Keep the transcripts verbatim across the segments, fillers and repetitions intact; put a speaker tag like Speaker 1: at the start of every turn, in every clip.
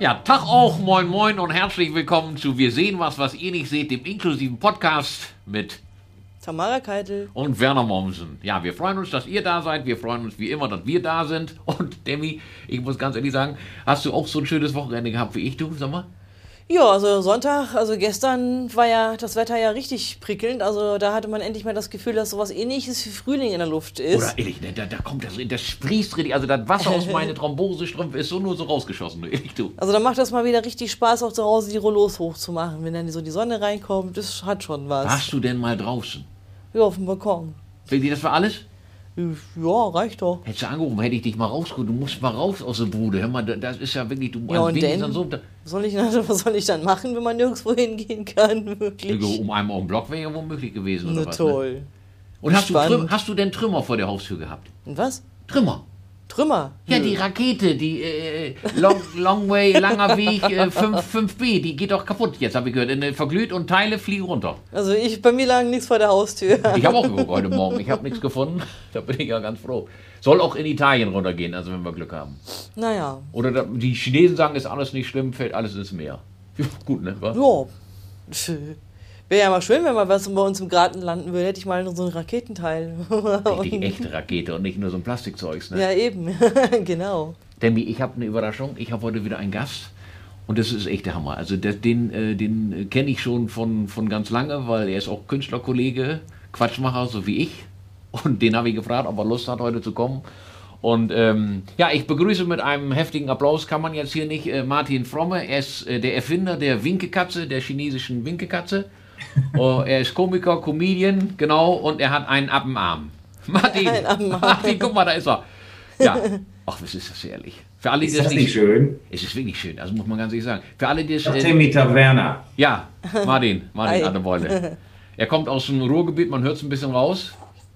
Speaker 1: Ja, Tag auch, moin moin und herzlich willkommen zu Wir sehen was, was ihr nicht seht, dem inklusiven Podcast mit
Speaker 2: Tamara Keitel
Speaker 1: und Werner Mommsen. Ja, wir freuen uns, dass ihr da seid. Wir freuen uns wie immer, dass wir da sind. Und Demi, ich muss ganz ehrlich sagen, hast du auch so ein schönes Wochenende gehabt wie ich, du? Sag mal.
Speaker 2: Ja, also Sonntag, also gestern war ja das Wetter ja richtig prickelnd. Also da hatte man endlich mal das Gefühl, dass sowas Ähnliches wie Frühling in der Luft ist.
Speaker 1: Oder ehrlich, ne, da, da kommt das, das sprießt richtig. Also das Wasser aus meiner Thrombosestrümpfe ist so nur so rausgeschossen, ehrlich, du.
Speaker 2: Also da macht das mal wieder richtig Spaß, auch zu Hause die Rollos hochzumachen. Wenn dann so die Sonne reinkommt, das hat schon was.
Speaker 1: Warst du denn mal draußen?
Speaker 2: Ja, auf dem Balkon.
Speaker 1: Fällt dir das für alles?
Speaker 2: Ja, reicht doch.
Speaker 1: Hättest du angerufen, hätte ich dich mal rausgeholt. Du musst mal raus aus der Bude. Hör mal, das ist ja wirklich... Du,
Speaker 2: Ja,
Speaker 1: also
Speaker 2: und
Speaker 1: wenigstens
Speaker 2: denn?
Speaker 1: so, da,
Speaker 2: Was soll ich, was soll ich dann machen, wenn man nirgendwo hingehen kann, wirklich?
Speaker 1: um einmal um den Block wäre ja wohl möglich gewesen, oder
Speaker 2: Na
Speaker 1: was?
Speaker 2: toll.
Speaker 1: Ne? Und hast du,
Speaker 2: Spannend.
Speaker 1: Trüm, hast du denn Trümmer vor der Haustür gehabt?
Speaker 2: Und was?
Speaker 1: Trümmer?
Speaker 2: Trümmer?
Speaker 1: Ja,
Speaker 2: Nö.
Speaker 1: die Rakete, die äh, Long, Long Way, langer Weg, äh, fünf B, die geht doch kaputt jetzt, habe ich gehört. Äh, verglüht und Teile fliegen runter.
Speaker 2: Also ich, bei mir lag nichts vor der Haustür.
Speaker 1: Ich habe auch geguckt heute Morgen, ich habe nichts gefunden. Da bin ich ja ganz froh. Soll auch in Italien runtergehen, also wenn wir Glück haben.
Speaker 2: Naja.
Speaker 1: Oder da, die Chinesen sagen, ist alles nicht schlimm, fällt alles ins Meer. Ja, gut, ne? Was?
Speaker 2: Ja. Wäre ja mal schön, wenn mal was bei uns im Garten landen würde. Hätte ich mal so ein Raketenteil.
Speaker 1: Richtig echte Rakete und nicht nur so ein Plastikzeugs, ne?
Speaker 2: Ja, eben. Genau.
Speaker 1: Demi, ich habe eine Überraschung. Ich habe heute wieder einen Gast. Und das ist echt der Hammer. Also das, den, äh, den kenne ich schon von, von ganz lange, weil er ist auch Künstlerkollege, Quatschmacher, so wie ich. Und den habe ich gefragt, ob er Lust hat, heute zu kommen. Und ähm, ja, ich begrüße mit einem heftigen Applaus, kann man jetzt hier nicht, äh, Martin Fromme. Er ist äh, der Erfinder der Winkekatze, der chinesischen Winkekatze. Oh, er ist Komiker, Comedian, genau, und er hat einen ab dem Arm. Martin,
Speaker 2: Ein ab dem Arm.
Speaker 1: Martin, guck mal, da ist er. Ja, ach, was ist das ehrlich. Für alle, die
Speaker 3: Ist das nicht schön?
Speaker 1: Es ist wirklich schön, also muss man ganz ehrlich sagen. Für alle, die es...
Speaker 3: Sagt
Speaker 1: Äh,
Speaker 3: der Mieter Werner.
Speaker 1: ja, Martin, Martin
Speaker 2: Hi.
Speaker 1: Adebeule. Er kommt aus dem Ruhrgebiet, man hört es ein bisschen raus.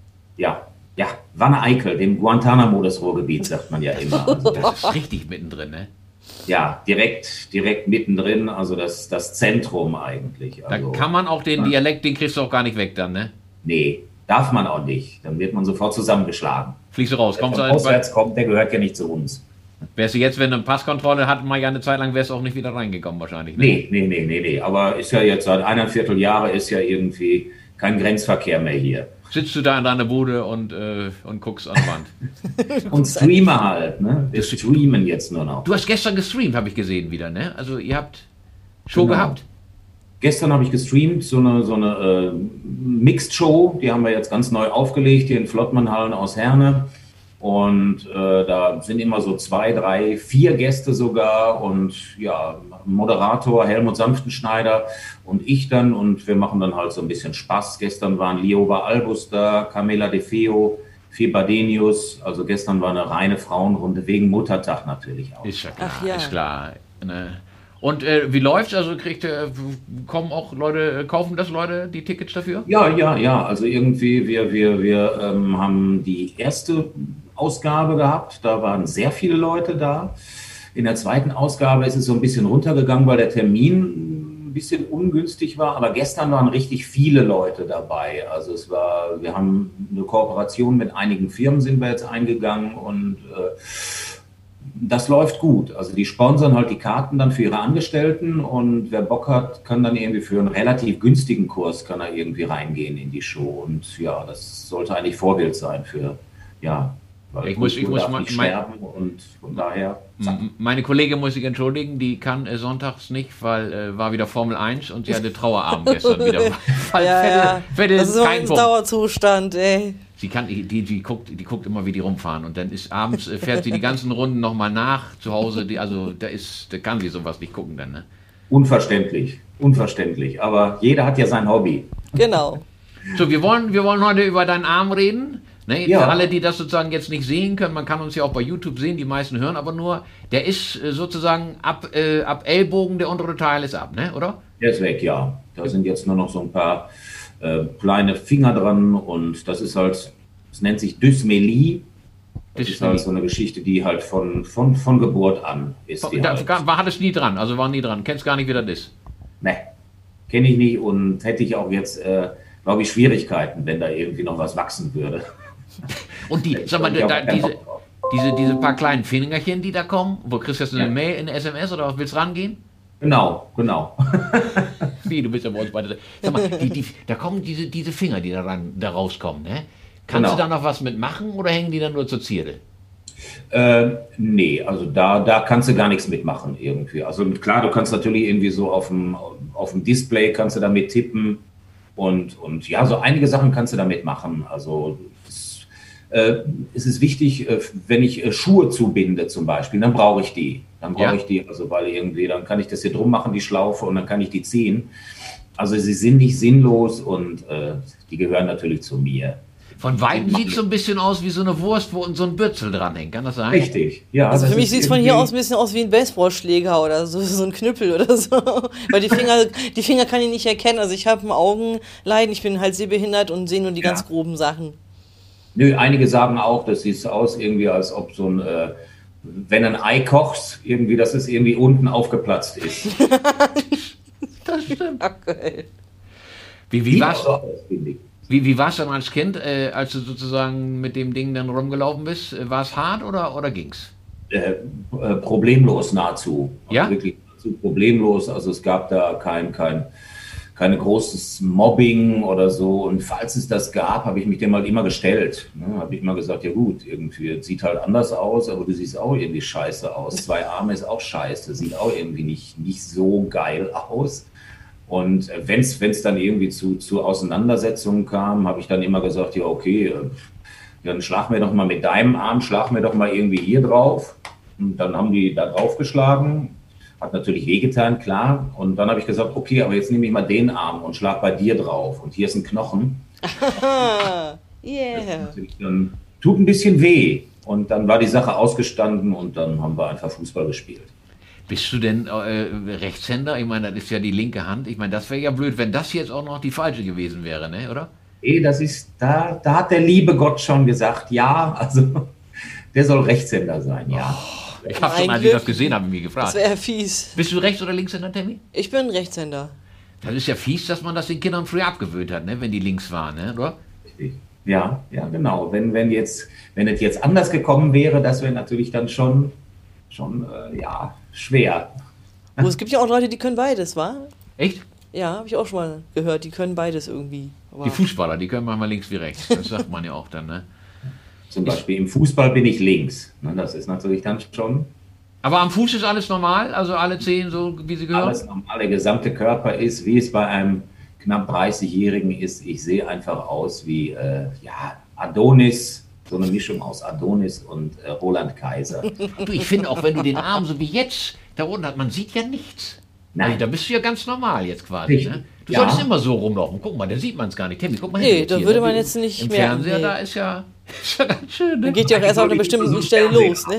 Speaker 3: Ja, ja, Wanne-Eickel, dem Guantanamo des Ruhrgebiets, sagt man ja immer. Also,
Speaker 1: Das ist richtig mittendrin, ne?
Speaker 3: ja, direkt, direkt mittendrin, also das, das Zentrum eigentlich.
Speaker 1: Da
Speaker 3: Also,
Speaker 1: kann man auch den
Speaker 3: ja.
Speaker 1: Dialekt, den kriegst du auch gar nicht weg dann, ne?
Speaker 3: Nee, darf man auch nicht. Dann wird man sofort zusammengeschlagen.
Speaker 1: Fliegst du raus,
Speaker 3: Wer
Speaker 1: kommst
Speaker 3: von
Speaker 1: du...
Speaker 3: auswärts kommt, der gehört ja nicht zu uns.
Speaker 1: Wärst du jetzt, wenn du eine Passkontrolle hat, mal ja eine Zeit lang, wärst du auch nicht wieder reingekommen wahrscheinlich, ne?
Speaker 3: Nee, nee, nee, nee, nee. Aber ist ja jetzt seit eineinviertel Jahre ist ja irgendwie kein Grenzverkehr mehr hier.
Speaker 1: Sitzt du da in deiner Bude und, äh, und guckst an die Wand.
Speaker 3: Und streame halt, ne? Wir streamen jetzt nur noch.
Speaker 1: Du hast gestern gestreamt, habe ich gesehen wieder, ne? Also ihr habt Show
Speaker 3: Genau.
Speaker 1: gehabt?
Speaker 3: Gestern habe ich gestreamt, so eine, so eine äh, Mixed-Show, die haben wir jetzt ganz neu aufgelegt, hier in Flottmannhallen aus Herne. Und äh, da sind immer so zwei, drei, vier Gäste sogar und ja, Moderator Helmut Sanftenschneider und ich dann. Und wir machen dann halt so ein bisschen Spaß. Gestern waren Lioba Albus da, Camela De Feo, Fee Badenius. Also gestern war eine reine Frauenrunde, wegen Muttertag natürlich auch.
Speaker 1: Ist ja klar,
Speaker 2: Ach ja.
Speaker 1: ist klar. Ne? Und äh, wie läuft's? Also kriegt äh, kommen auch Leute, äh, kaufen das Leute die Tickets dafür?
Speaker 3: Ja, ja, ja. Also irgendwie, wir, wir, wir ähm, haben die erste Ausgabe gehabt. Da waren sehr viele Leute da. In der zweiten Ausgabe ist es so ein bisschen runtergegangen, weil der Termin ein bisschen ungünstig war. Aber gestern waren richtig viele Leute dabei. Also es war, wir haben eine Kooperation mit einigen Firmen sind wir jetzt eingegangen und äh, das läuft gut. Also die sponsern halt die Karten dann für ihre Angestellten und wer Bock hat, kann dann irgendwie für einen relativ günstigen Kurs kann er irgendwie reingehen in die Show. Und ja, das sollte eigentlich Vorbild sein für, ja, weil
Speaker 1: Ich muss- ich
Speaker 3: Kultur
Speaker 1: muss
Speaker 3: darf
Speaker 1: mal-
Speaker 3: nicht
Speaker 1: mein-
Speaker 3: sterben und von daher, zack.
Speaker 1: M- Meine Kollegin muss sich entschuldigen, die kann äh, sonntags nicht, weil äh, war wieder Formel eins und sie hatte Trauerabend gestern wieder. Weil
Speaker 2: Ja,
Speaker 1: Vettel-
Speaker 2: ja.
Speaker 1: Vettel
Speaker 2: Das ist so
Speaker 1: kein
Speaker 2: ein
Speaker 1: Punkt.
Speaker 2: Dauerzustand, ey.
Speaker 1: Sie kann, die, die, die, guckt, die guckt immer, wie die rumfahren und dann ist abends, äh, fährt sie die ganzen Runden nochmal nach zu Hause. Die, also da ist, da kann sie sowas nicht gucken dann, ne?
Speaker 3: Unverständlich, unverständlich. Aber jeder hat ja sein Hobby.
Speaker 2: Genau.
Speaker 1: So, wir wollen, wir wollen heute über deinen Arm reden. Ne?
Speaker 3: Ja.
Speaker 1: Für alle, die das sozusagen jetzt nicht sehen können, man kann uns ja auch bei YouTube sehen, die meisten hören aber nur, der ist äh, sozusagen ab, äh, ab Ellbogen, der untere Teil ist ab, ne? Oder?
Speaker 3: Der ist weg, ja. Da sind jetzt nur noch so ein paar äh, kleine Finger dran und das ist halt, es nennt sich Dysmelie. Das ist halt so eine Geschichte, die halt von, von, von Geburt an ist. Die
Speaker 1: Da,
Speaker 3: halt.
Speaker 1: war, hat es nie dran, also war nie dran. Kennst gar nicht, wie das ist.
Speaker 3: Ne, kenne ich nicht und hätte ich auch jetzt, äh, glaube ich, Schwierigkeiten, wenn da irgendwie noch was wachsen würde.
Speaker 1: Und die, sag mal,
Speaker 3: Ich hab
Speaker 1: da,
Speaker 3: keinen
Speaker 1: diese,
Speaker 3: Bock drauf.
Speaker 1: Diese, diese paar kleinen Fingerchen, die da kommen, wo kriegst du jetzt eine
Speaker 3: Ja.
Speaker 1: Mail, eine S M S oder willst rangehen?
Speaker 3: Genau, genau.
Speaker 1: Wie, du bist ja bei uns beide. Sag mal, die, die, da kommen diese, diese Finger, die da, ran, da rauskommen, ne? Kannst
Speaker 3: Genau.
Speaker 1: du da noch was mitmachen oder hängen die dann nur zur Zierde?
Speaker 3: Äh, nee, also da, da kannst du gar nichts mitmachen irgendwie. Also klar, du kannst natürlich irgendwie so auf dem, auf dem Display kannst du damit tippen und, und ja, so einige Sachen kannst du damit machen. Also es, äh, es ist wichtig, äh, wenn ich äh, Schuhe zubinde zum Beispiel, dann brauche ich die. Dann brauche
Speaker 1: Ja.
Speaker 3: ich die, also weil irgendwie, dann kann ich das hier drum machen, die Schlaufe, und dann kann ich die ziehen. Also sie sind nicht sinnlos und äh, die gehören natürlich zu mir.
Speaker 1: Von Weitem sieht es so ein bisschen aus wie so eine Wurst, wo so ein Bürzel dranhängt. Kann das sein?
Speaker 3: Richtig, ja.
Speaker 2: Also
Speaker 3: das
Speaker 2: für mich
Speaker 3: ist
Speaker 2: sieht es von hier
Speaker 3: irgendwie-
Speaker 2: aus ein bisschen aus wie ein Baseballschläger oder so, so ein Knüppel oder so. Weil die Finger, die Finger kann ich nicht erkennen. Also ich habe ein Augenleiden, ich bin halt sehbehindert und sehe nur die
Speaker 3: Ja.
Speaker 2: ganz groben Sachen.
Speaker 3: Nö, einige sagen auch, das sieht aus irgendwie, als ob so ein, äh, wenn ein Ei kochst, irgendwie, dass es irgendwie unten aufgeplatzt ist.
Speaker 1: Das stimmt.
Speaker 2: Aktuell.
Speaker 1: Wie, wie
Speaker 3: Sieht
Speaker 1: war's?
Speaker 3: auch so aus, finde ich.
Speaker 1: Wie, wie war's dann als Kind, äh, als du sozusagen mit dem Ding dann rumgelaufen bist? Äh, War es hart oder, oder ging's?
Speaker 3: Äh, äh, problemlos nahezu. Also
Speaker 1: Ja?
Speaker 3: Wirklich nahezu problemlos. Also es gab da kein, kein, kein großes Mobbing oder so. Und falls es das gab, habe ich mich dem halt immer gestellt. Ne? Habe ich immer gesagt, ja gut, irgendwie es sieht halt anders aus, aber du siehst auch irgendwie scheiße aus. Zwei Arme ist auch scheiße, sieht auch irgendwie nicht, nicht so geil aus. Und wenn es dann irgendwie zu, zu Auseinandersetzungen kam, habe ich dann immer gesagt, ja okay, äh, dann schlag mir doch mal mit deinem Arm, schlag mir doch mal irgendwie hier drauf. Und dann haben die da drauf geschlagen. Hat natürlich wehgetan, klar. Und dann habe ich gesagt, okay, aber jetzt nehme ich mal den Arm und schlag bei dir drauf. Und hier ist ein Knochen.
Speaker 2: Ah, yeah.
Speaker 3: Natürlich dann, tut ein bisschen weh. Und dann war die Sache ausgestanden und dann haben wir einfach Fußball gespielt.
Speaker 1: Bist du denn äh, Rechtshänder? Ich meine, das ist ja die linke Hand. Ich meine, das wäre ja blöd, wenn das jetzt auch noch die falsche gewesen wäre, ne? Oder?
Speaker 3: Nee, das ist, da, da hat der liebe Gott schon gesagt, ja, also der soll Rechtshänder sein, ja.
Speaker 1: Ich habe schon,
Speaker 2: Mein
Speaker 1: als ich das
Speaker 2: Glück.
Speaker 1: gesehen habe, mich
Speaker 2: Das
Speaker 1: gefragt.
Speaker 2: wäre fies.
Speaker 1: Bist du Rechts- oder Linkshänder, Tammy?
Speaker 2: Ich bin Rechtshänder.
Speaker 1: Das ist ja fies, dass man das den Kindern früher abgewöhnt hat, ne? Wenn die links waren, ne? Oder?
Speaker 3: Richtig. Ja, ja, genau. Wenn, wenn jetzt, wenn es jetzt anders gekommen wäre, das wäre natürlich dann schon, schon äh, ja, schwer.
Speaker 2: Wo es gibt ja auch Leute, die können beides, wa?
Speaker 1: Echt?
Speaker 2: Ja, habe ich auch schon mal gehört, die können beides irgendwie. Aber
Speaker 1: Die Fußballer, die können manchmal links wie rechts. Das sagt man ja auch dann, ne?
Speaker 3: Zum Beispiel im Fußball bin ich links. Ne, das ist natürlich dann schon
Speaker 1: Aber am Fuß ist alles normal? Also alle Zehen so, wie sie gehören?
Speaker 3: alles normal. Der gesamte Körper ist, wie es bei einem knapp dreißigjährigen ist. Ich sehe einfach aus wie äh, ja, Adonis, so eine Mischung aus Adonis und äh, Roland Kaiser.
Speaker 1: Du, ich finde auch, wenn du den Arm so wie jetzt da unten hast, man sieht ja nichts.
Speaker 3: Nein.
Speaker 1: Also, da bist du ja ganz normal jetzt quasi.
Speaker 3: Richtig.
Speaker 1: Ne? Du
Speaker 3: Ja.
Speaker 1: solltest immer so rumlaufen. Guck mal, da sieht man es gar nicht. Timmy, guck mal
Speaker 2: Nee,
Speaker 1: hin.
Speaker 2: da
Speaker 1: hier,
Speaker 2: würde
Speaker 1: ne?
Speaker 2: man jetzt nicht
Speaker 1: Im
Speaker 2: merken,
Speaker 1: Fernseher,
Speaker 2: nee.
Speaker 1: da ist ja, ist ja ganz schön. Ne?
Speaker 2: dann geht ja auch erst auf einer
Speaker 3: Eigentlich
Speaker 2: bestimmten
Speaker 3: so
Speaker 2: Stelle
Speaker 3: Fernsehen
Speaker 2: los, ne?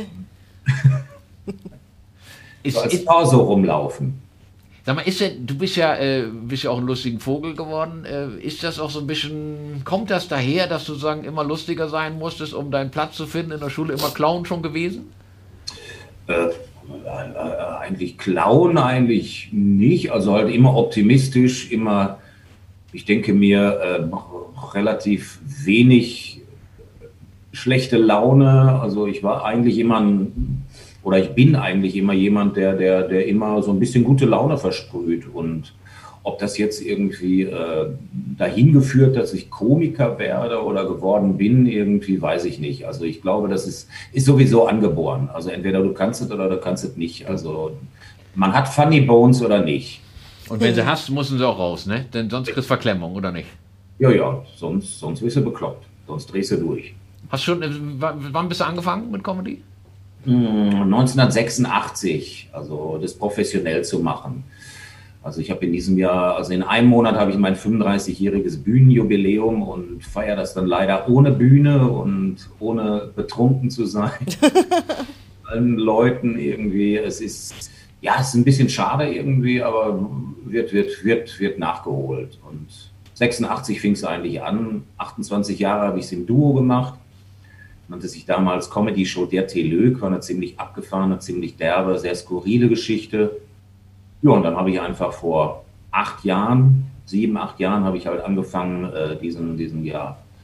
Speaker 1: Ist,
Speaker 3: So als
Speaker 1: ist,
Speaker 3: Torso rumlaufen.
Speaker 1: sag mal, ist denn, du bist ja, äh, bist ja auch ein lustiger Vogel geworden. Äh, ist das auch so ein bisschen, kommt das daher, dass du sagen, immer lustiger sein musstest, um deinen Platz zu finden in der Schule, immer Clown schon gewesen?
Speaker 3: Äh, äh, äh, eigentlich Clown, eigentlich nicht. Also halt immer optimistisch, immer, ich denke mir, äh, relativ wenig schlechte Laune. Also ich war eigentlich immer ein, oder ich bin eigentlich immer jemand, der, der, der immer so ein bisschen gute Laune versprüht. Und ob das jetzt irgendwie äh, dahin geführt, dass ich Komiker werde oder geworden bin, irgendwie weiß ich nicht. Also ich glaube, das ist, ist sowieso angeboren. Also entweder du kannst es oder du kannst es nicht. Also man hat Funny Bones oder nicht.
Speaker 1: Und wenn sie hast, müssen sie auch raus, ne? Denn sonst kriegst du Verklemmung, oder nicht?
Speaker 3: Ja, ja, sonst, sonst wirst du bekloppt. Sonst drehst du durch.
Speaker 1: Hast schon, äh, w- wann bist du angefangen mit Comedy?
Speaker 3: neunzehnhundertsechsundachtzig, also das professionell zu machen. Also ich habe in diesem Jahr, also in einem Monat habe ich mein fünfunddreißigjähriges Bühnenjubiläum und feiere das dann leider ohne Bühne und ohne betrunken zu sein. Allen Leuten irgendwie, es ist, ja, es ist ein bisschen schade irgendwie, aber wird, wird, wird, wird nachgeholt. Und sechsundachtzig fing es eigentlich an, achtundzwanzig Jahre habe ich es im Duo gemacht. Nannte sich damals Comedy Show Der Telök, war eine ziemlich abgefahrene, ziemlich derbe, sehr skurrile Geschichte. Ja, und dann habe ich einfach vor acht Jahren, sieben, acht Jahren, habe ich halt angefangen, äh, diesen, diesen ja,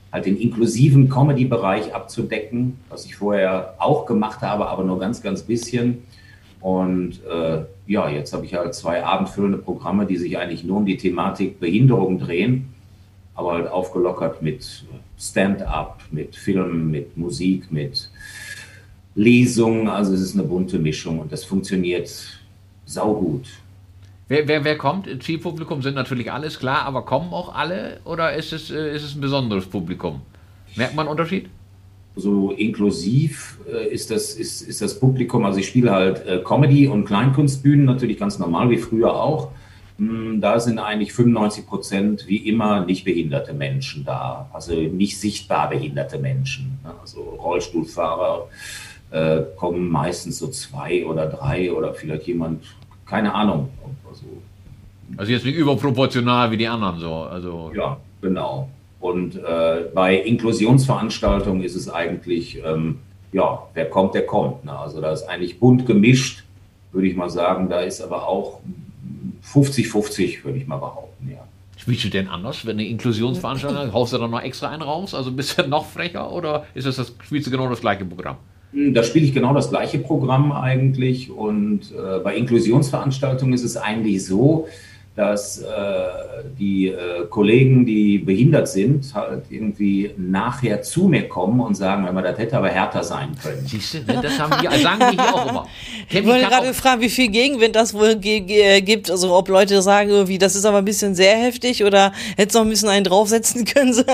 Speaker 3: halt den inklusiven Comedy-Bereich abzudecken, was ich vorher auch gemacht habe, aber nur ganz, ganz bisschen. Und äh, ja, jetzt habe ich halt zwei abendfüllende Programme, die sich eigentlich nur um die Thematik Behinderung drehen, aber halt aufgelockert mit Stand-up, mit Film, mit Musik, mit Lesungen. Also es ist eine bunte Mischung und das funktioniert saugut.
Speaker 1: Wer, wer, wer kommt? Zielpublikum sind natürlich alles, klar, aber kommen auch alle oder ist es, äh, ist es ein besonderes Publikum? Merkt man einen Unterschied?
Speaker 3: So inklusiv äh, ist, das, ist, ist das Publikum, also ich spiele halt äh, Comedy- und Kleinkunstbühnen, natürlich ganz normal, wie früher auch. Hm, da sind eigentlich fünfundneunzig Prozent wie immer nicht behinderte Menschen da, also nicht sichtbar behinderte Menschen. Ne? Also Rollstuhlfahrer äh, kommen meistens so zwei oder drei oder vielleicht jemand, keine Ahnung. Also,
Speaker 1: also jetzt nicht überproportional wie die anderen so. Also
Speaker 3: ja, genau. Und äh, bei Inklusionsveranstaltungen ist es eigentlich, ähm, ja, wer kommt, der kommt. Ne? Also da ist eigentlich bunt gemischt, würde ich mal sagen. Da ist aber auch fünfzig fünfzig, würde ich mal behaupten, ja.
Speaker 1: Spielst du denn anders, wenn eine Inklusionsveranstaltung, haust du dann noch extra einen raus? Also bist du noch frecher oder ist das, das spielst du genau das gleiche Programm?
Speaker 3: Da spiele ich genau das gleiche Programm eigentlich. Und äh, bei Inklusionsveranstaltungen ist es eigentlich so, dass äh, die äh, Kollegen, die behindert sind, halt irgendwie nachher zu mir kommen und sagen, wenn man das hätte aber härter sein können.
Speaker 1: Siehst du, ne? Das haben die, sagen die hier auch immer.
Speaker 2: Ich wollte gerade fragen, wie viel Gegenwind das wohl ge ge gibt, also ob Leute sagen, irgendwie, das ist aber ein bisschen sehr heftig oder hättest noch ein bisschen einen draufsetzen können. Also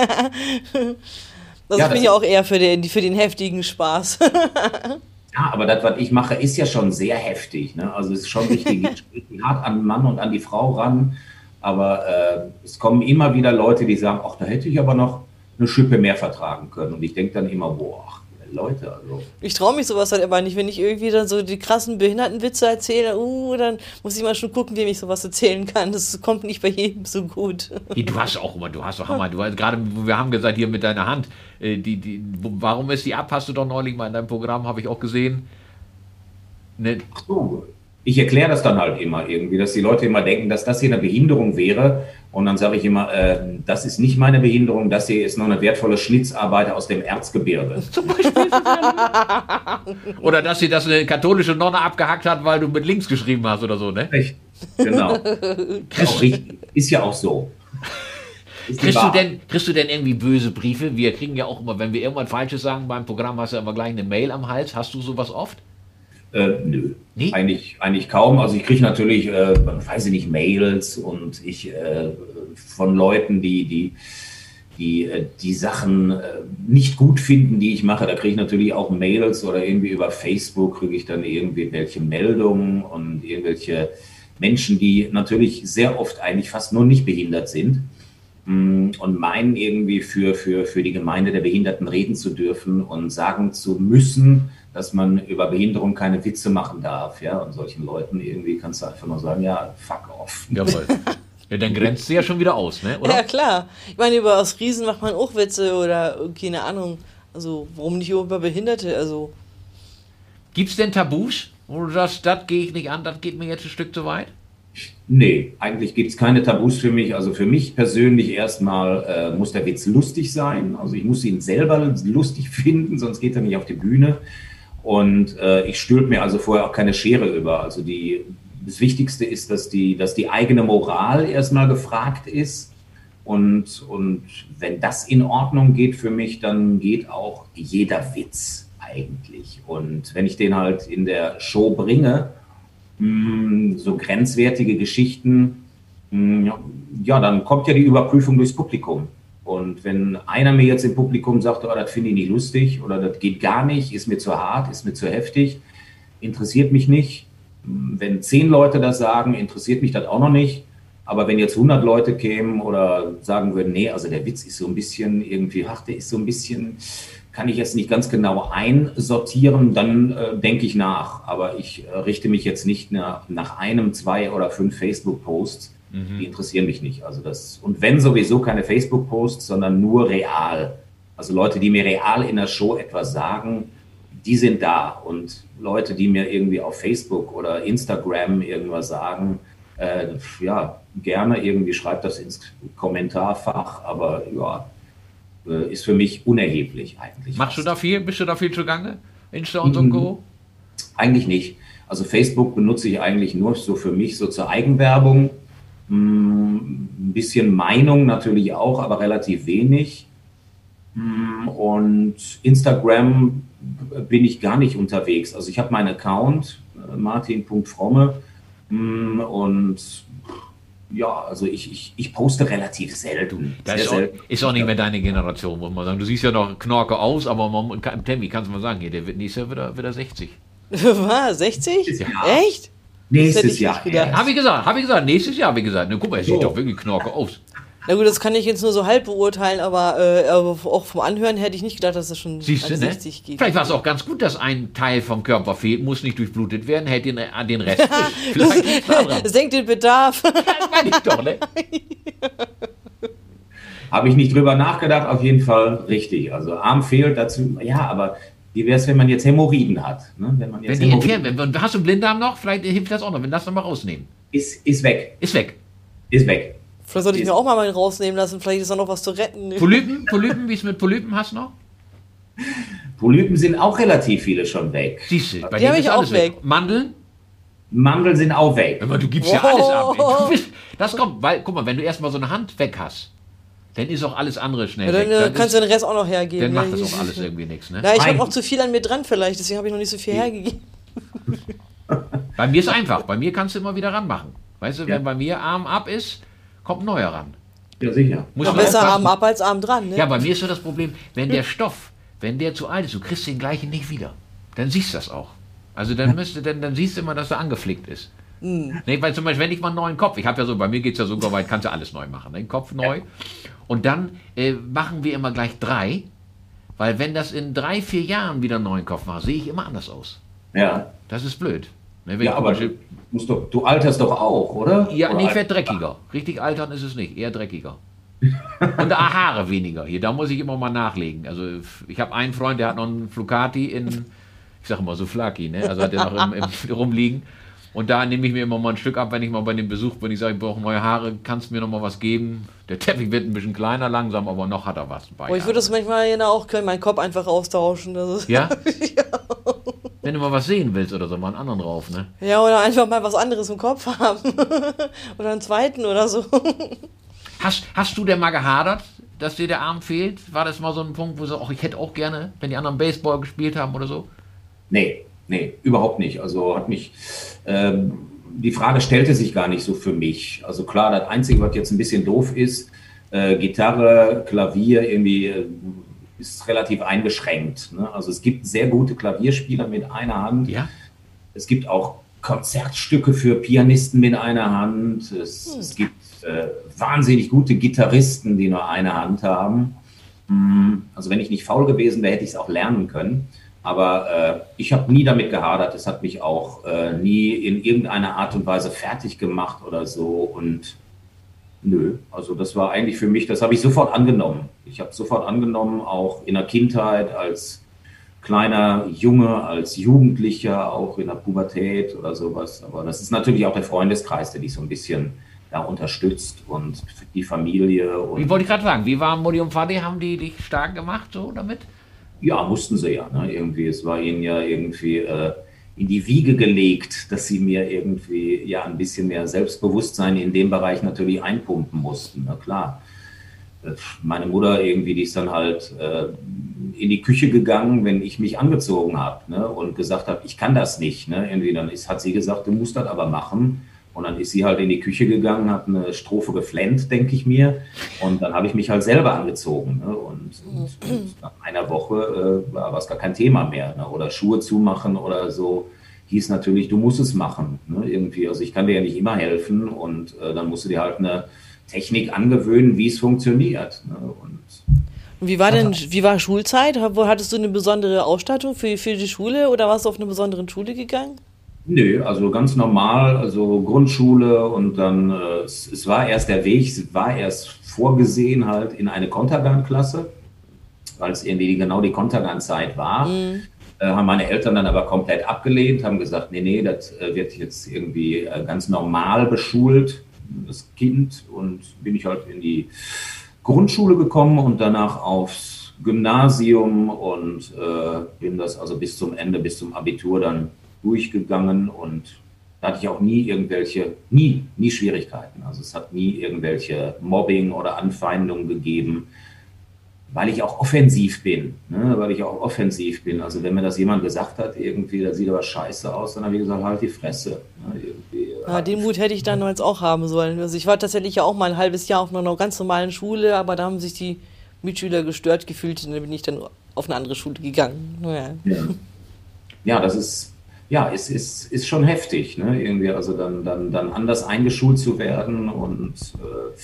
Speaker 2: ja, ich bin ja auch eher für den, für den heftigen Spaß.
Speaker 3: Ja, aber das, was ich mache, ist ja schon sehr heftig. Ne? Also es ist schon richtig, richtig hart an den Mann und an die Frau ran. Aber äh, es kommen immer wieder Leute, die sagen, ach, da hätte ich aber noch eine Schippe mehr vertragen können. Und ich denke dann immer, boah, ach, Leute, also.
Speaker 2: Ich traue mich sowas halt immer nicht. Wenn ich irgendwie dann so die krassen Behindertenwitze erzähle, uh, dann muss ich mal schon gucken, wem ich sowas erzählen kann. Das kommt nicht bei jedem so gut.
Speaker 1: Du hast auch immer, du hast doch Hammer. Du hast gerade, wir haben gesagt, hier mit deiner Hand, die, die, warum ist die ab? Hast du doch neulich mal in deinem Programm, habe ich auch gesehen. Ne?
Speaker 3: Ach so, ich erkläre das dann halt immer irgendwie, dass die Leute immer denken, dass das hier eine Behinderung wäre. Und dann sage ich immer, äh, das ist nicht meine Behinderung, das hier ist nur eine wertvolle Schnitzarbeit aus dem Erzgebirge. Zum Beispiel.
Speaker 1: Oder dass sie das eine katholische Nonne abgehackt hat, weil du mit links geschrieben hast oder so, ne?
Speaker 3: Richtig, genau. Auch richtig. Ist ja auch so.
Speaker 1: Kriegst du, denn, kriegst du denn irgendwie böse Briefe? Wir kriegen ja auch immer, wenn wir irgendwas Falsches sagen beim Programm, hast du immer gleich eine Mail am Hals. Hast du sowas oft?
Speaker 3: Äh, nö, nee? eigentlich, eigentlich kaum. Also ich kriege natürlich, äh, weiß ich nicht, Mails und ich äh, von Leuten, die die, die, äh, die Sachen äh, nicht gut finden, die ich mache. Da kriege ich natürlich auch Mails oder irgendwie über Facebook kriege ich dann irgendwie welche Meldungen und irgendwelche Menschen, die natürlich sehr oft eigentlich fast nur nicht behindert sind und meinen irgendwie für, für, für die Gemeinde der Behinderten reden zu dürfen und sagen zu müssen, dass man über Behinderung keine Witze machen darf, ja, und solchen Leuten irgendwie kannst du einfach nur sagen, ja, fuck off.
Speaker 1: Jawohl. Ja, dann grenzt sie ja schon wieder aus, ne, oder?
Speaker 2: Ja, klar. Ich meine, über aus Riesen macht man auch Witze oder keine Ahnung, also warum nicht über Behinderte, also.
Speaker 1: Gibt's denn Tabus, wo du sagst, das gehe ich nicht an, das geht mir jetzt ein Stück zu weit?
Speaker 3: Nee, eigentlich gibt es keine Tabus für mich. Also für mich persönlich erstmal äh, muss der Witz lustig sein. Also ich muss ihn selber lustig finden, sonst geht er nicht auf die Bühne. Und äh, ich stülpe mir also vorher auch keine Schere über. Also die, das Wichtigste ist, dass die, dass die eigene Moral erstmal gefragt ist. Und, und wenn das in Ordnung geht für mich, dann geht auch jeder Witz eigentlich. Und wenn ich den halt in der Show bringe, so grenzwertige Geschichten, ja, dann kommt ja die Überprüfung durchs Publikum. Und wenn einer mir jetzt im Publikum sagt, oh, das finde ich nicht lustig oder das geht gar nicht, ist mir zu hart, ist mir zu heftig, interessiert mich nicht. Wenn zehn Leute das sagen, interessiert mich das auch noch nicht. Aber wenn jetzt hundert Leute kämen oder sagen würden, nee, also der Witz ist so ein bisschen irgendwie, ach, der ist so ein bisschen, kann ich jetzt nicht ganz genau einsortieren, dann äh, denke ich nach. Aber ich äh, richte mich jetzt nicht nach, nach einem, zwei oder fünf Facebook-Posts. Mhm. Die interessieren mich nicht. Also das, und wenn sowieso keine Facebook-Posts, sondern nur real. Also Leute, die mir real in der Show etwas sagen, die sind da. Und Leute, die mir irgendwie auf Facebook oder Instagram irgendwas sagen, äh, ja, gerne irgendwie schreibt das ins Kommentarfach, aber ja, äh, ist für mich unerheblich eigentlich.
Speaker 1: Machst fast. du da viel? Bist du da viel zugange? Insta und so? Mhm.
Speaker 3: Eigentlich nicht. Also Facebook benutze ich eigentlich nur so für mich, so zur Eigenwerbung. Ein bisschen Meinung natürlich auch, aber relativ wenig. Und Instagram bin ich gar nicht unterwegs. Also ich habe meinen Account, martin punkt fromme, und ja, also ich, ich, ich poste relativ selten.
Speaker 1: Das ist auch, selten. Ist auch nicht mehr deine Generation, muss man sagen. Du siehst ja noch Knorke aus, aber man, Temmi, kannst du mal sagen, hier, der wird nächstes Jahr wieder, wieder sechzig.
Speaker 2: Was? sechzig?
Speaker 3: Ja.
Speaker 2: Echt?
Speaker 3: Nächstes Jahr.
Speaker 1: Habe ich gesagt, habe ich gesagt, nächstes Jahr habe ich gesagt. Na, guck mal, er sieht so. Doch wirklich Knorke aus.
Speaker 2: Na gut, das kann ich jetzt nur so halb beurteilen, aber, äh, aber auch vom Anhören hätte ich nicht gedacht, dass das schon
Speaker 1: Siehst an sechzig ne? geht. Vielleicht war es auch ganz gut, dass ein Teil vom Körper fehlt, muss nicht durchblutet werden, hält den, an den Rest.
Speaker 2: Das senkt den Bedarf.
Speaker 1: Das meine ich doch, ne?
Speaker 3: Habe ich nicht drüber nachgedacht, auf jeden Fall richtig. Also Arm fehlt dazu, ja, aber wie wäre es, wenn man jetzt Hämorrhoiden hat? Ne? Wenn man jetzt
Speaker 1: wenn die entfernen, wenn, hast du einen Blinddarm noch? Vielleicht hilft das auch noch, wenn das nochmal rausnehmen.
Speaker 3: Ist, ist weg.
Speaker 1: Ist weg.
Speaker 3: Ist weg.
Speaker 2: Vielleicht sollte ich mir auch mal einen rausnehmen lassen, vielleicht ist da noch was zu retten.
Speaker 1: Polypen, Polypen, wie es mit Polypen hast noch?
Speaker 3: Polypen sind auch relativ viele schon weg.
Speaker 1: Siehst du, bei
Speaker 2: die habe ich auch weg.
Speaker 1: weg. Mandeln?
Speaker 3: Mandeln sind auch weg.
Speaker 1: Aber du gibst oh. ja alles ab. Bist, das kommt, weil, guck mal, wenn du erstmal so eine Hand weg hast, dann ist auch alles andere schnell
Speaker 2: ja, dann,
Speaker 1: weg.
Speaker 2: Dann kannst ist, du den Rest auch noch hergeben.
Speaker 1: Dann macht das auch alles irgendwie nichts. Ne?
Speaker 2: Na, ich habe auch zu viel an mir dran vielleicht, deswegen habe ich noch nicht so viel hergegeben.
Speaker 1: Bei mir ist einfach, bei mir kannst du immer wieder ranmachen. Weißt du, ja. wenn bei mir Arm ab ist, kommt ein neuer ran.
Speaker 3: Ja, sicher.
Speaker 2: Muss ja, besser Arm ab als Arm dran, ne?
Speaker 1: Ja, bei mir ist so das Problem, wenn der Stoff, wenn der zu alt ist, du kriegst den gleichen nicht wieder, dann siehst du das auch. Also dann müsste, dann, dann siehst du immer, dass er angeflickt ist. Mm. Nee, weil zum Beispiel, wenn ich mal einen neuen Kopf, ich habe ja so, bei mir geht es ja sogar weit, kannst du alles neu machen, den Kopf neu. Ja. Und dann äh, machen wir immer gleich drei, weil wenn das in drei, vier Jahren wieder einen neuen Kopf macht, sehe ich immer anders aus.
Speaker 3: Ja.
Speaker 1: Das ist blöd. Ne,
Speaker 3: ja, aber du, musst doch, du alterst doch auch, oder?
Speaker 1: Ja,
Speaker 3: oder
Speaker 1: nee, ich werde dreckiger. Richtig altern ist es nicht, eher dreckiger. Und da Haare weniger. Hier, da muss ich immer mal nachlegen. Also ich habe einen Freund, der hat noch einen Flucati in, ich sage immer so Flaki, ne? Also hat der noch im, im, rumliegen. Und da nehme ich mir immer mal ein Stück ab, wenn ich mal bei dem Besuch bin. Ich sage, ich brauche neue Haare, kannst du mir noch mal was geben? Der Teppich wird ein bisschen kleiner langsam, aber noch hat er was.
Speaker 2: Oh, ich würde das manchmal ja auch können, meinen Kopf einfach austauschen. Das ist
Speaker 1: ja? Ja. Wenn du mal was sehen willst oder so, mal einen anderen drauf, ne?
Speaker 2: Ja, oder einfach mal was anderes im Kopf haben. Oder einen zweiten oder so.
Speaker 1: Hast, hast du denn mal gehadert, dass dir der Arm fehlt? War das mal so ein Punkt, wo du sagst, ich hätte auch gerne, wenn die anderen Baseball gespielt haben oder so?
Speaker 3: Nee, nee, überhaupt nicht. Also hat mich, ähm, die Frage stellte sich gar nicht so für mich. Also klar, das Einzige, was jetzt ein bisschen doof ist, äh, Gitarre, Klavier, irgendwie äh, ist relativ eingeschränkt. Ne? Also es gibt sehr gute Klavierspieler mit einer Hand.
Speaker 1: Ja.
Speaker 3: Es gibt auch Konzertstücke für Pianisten mit einer Hand. Es, hm. es gibt äh, wahnsinnig gute Gitarristen, die nur eine Hand haben. Hm, also wenn ich nicht faul gewesen wäre, hätte ich es auch lernen können. Aber äh, ich habe nie damit gehadert. Es hat mich auch äh, nie in irgendeiner Art und Weise fertig gemacht oder so. Und nö, also das war eigentlich für mich, das habe ich sofort angenommen. Ich habe sofort angenommen, auch in der Kindheit als kleiner Junge, als Jugendlicher, auch in der Pubertät oder sowas. Aber das ist natürlich auch der Freundeskreis, der dich so ein bisschen da unterstützt und die Familie. Und
Speaker 1: wie wollte ich gerade sagen, wie war Mutti und Vati, haben die dich stark gemacht so damit?
Speaker 3: Ja, mussten sie ja. Ne? Irgendwie, es war ihnen ja irgendwie äh, in die Wiege gelegt, dass sie mir irgendwie ja ein bisschen mehr Selbstbewusstsein in dem Bereich natürlich einpumpen mussten. Na klar. Meine Mutter irgendwie, die ist dann halt äh, in die Küche gegangen, wenn ich mich angezogen habe, ne? Und gesagt habe, ich kann das nicht. Ne? Irgendwie dann ist, hat sie gesagt, du musst das aber machen. Und dann ist sie halt in die Küche gegangen, hat eine Strophe geflennt, denke ich mir. Und dann habe ich mich halt selber angezogen. Ne? Und, und, und nach einer Woche äh, war es gar kein Thema mehr. Ne? Oder Schuhe zumachen oder so. Hieß natürlich, du musst es machen. Ne? Irgendwie, also ich kann dir ja nicht immer helfen. Und äh, dann musst du dir halt eine Technik angewöhnen, wie es funktioniert. Ne? Und
Speaker 2: wie war denn, wie war Schulzeit? Hattest du eine besondere Ausstattung für, für die Schule oder warst du auf eine besondere Schule gegangen?
Speaker 3: Nö, also ganz normal, also Grundschule und dann, äh, es, es war erst der Weg, es war erst vorgesehen halt in eine Kontergan-Klasse, weil es irgendwie genau die Kontergan-Zeit war. Mhm. Äh, haben meine Eltern dann aber komplett abgelehnt, haben gesagt, nee, nee, das äh, wird jetzt irgendwie äh, ganz normal beschult, das Kind, und bin ich halt in die Grundschule gekommen und danach aufs Gymnasium und äh, bin das also bis zum Ende, bis zum Abitur dann durchgegangen und da hatte ich auch nie irgendwelche, nie, nie Schwierigkeiten. Also es hat nie irgendwelche Mobbing oder Anfeindungen gegeben, weil ich auch offensiv bin, ne? weil ich auch offensiv bin. Also wenn mir das jemand gesagt hat, irgendwie, das sieht aber scheiße aus, dann habe ich gesagt, halt die Fresse. Ne? Irgendwie,
Speaker 2: ja, den Mut hätte ich damals auch haben sollen. Also ich war tatsächlich ja auch mal ein halbes Jahr auf einer ganz normalen Schule, aber da haben sich die Mitschüler gestört gefühlt und dann bin ich dann auf eine andere Schule gegangen. Ja,
Speaker 3: ja. ja das ist... Ja, es ist, ist schon heftig, ne? Irgendwie, also dann, dann, dann anders eingeschult zu werden und äh,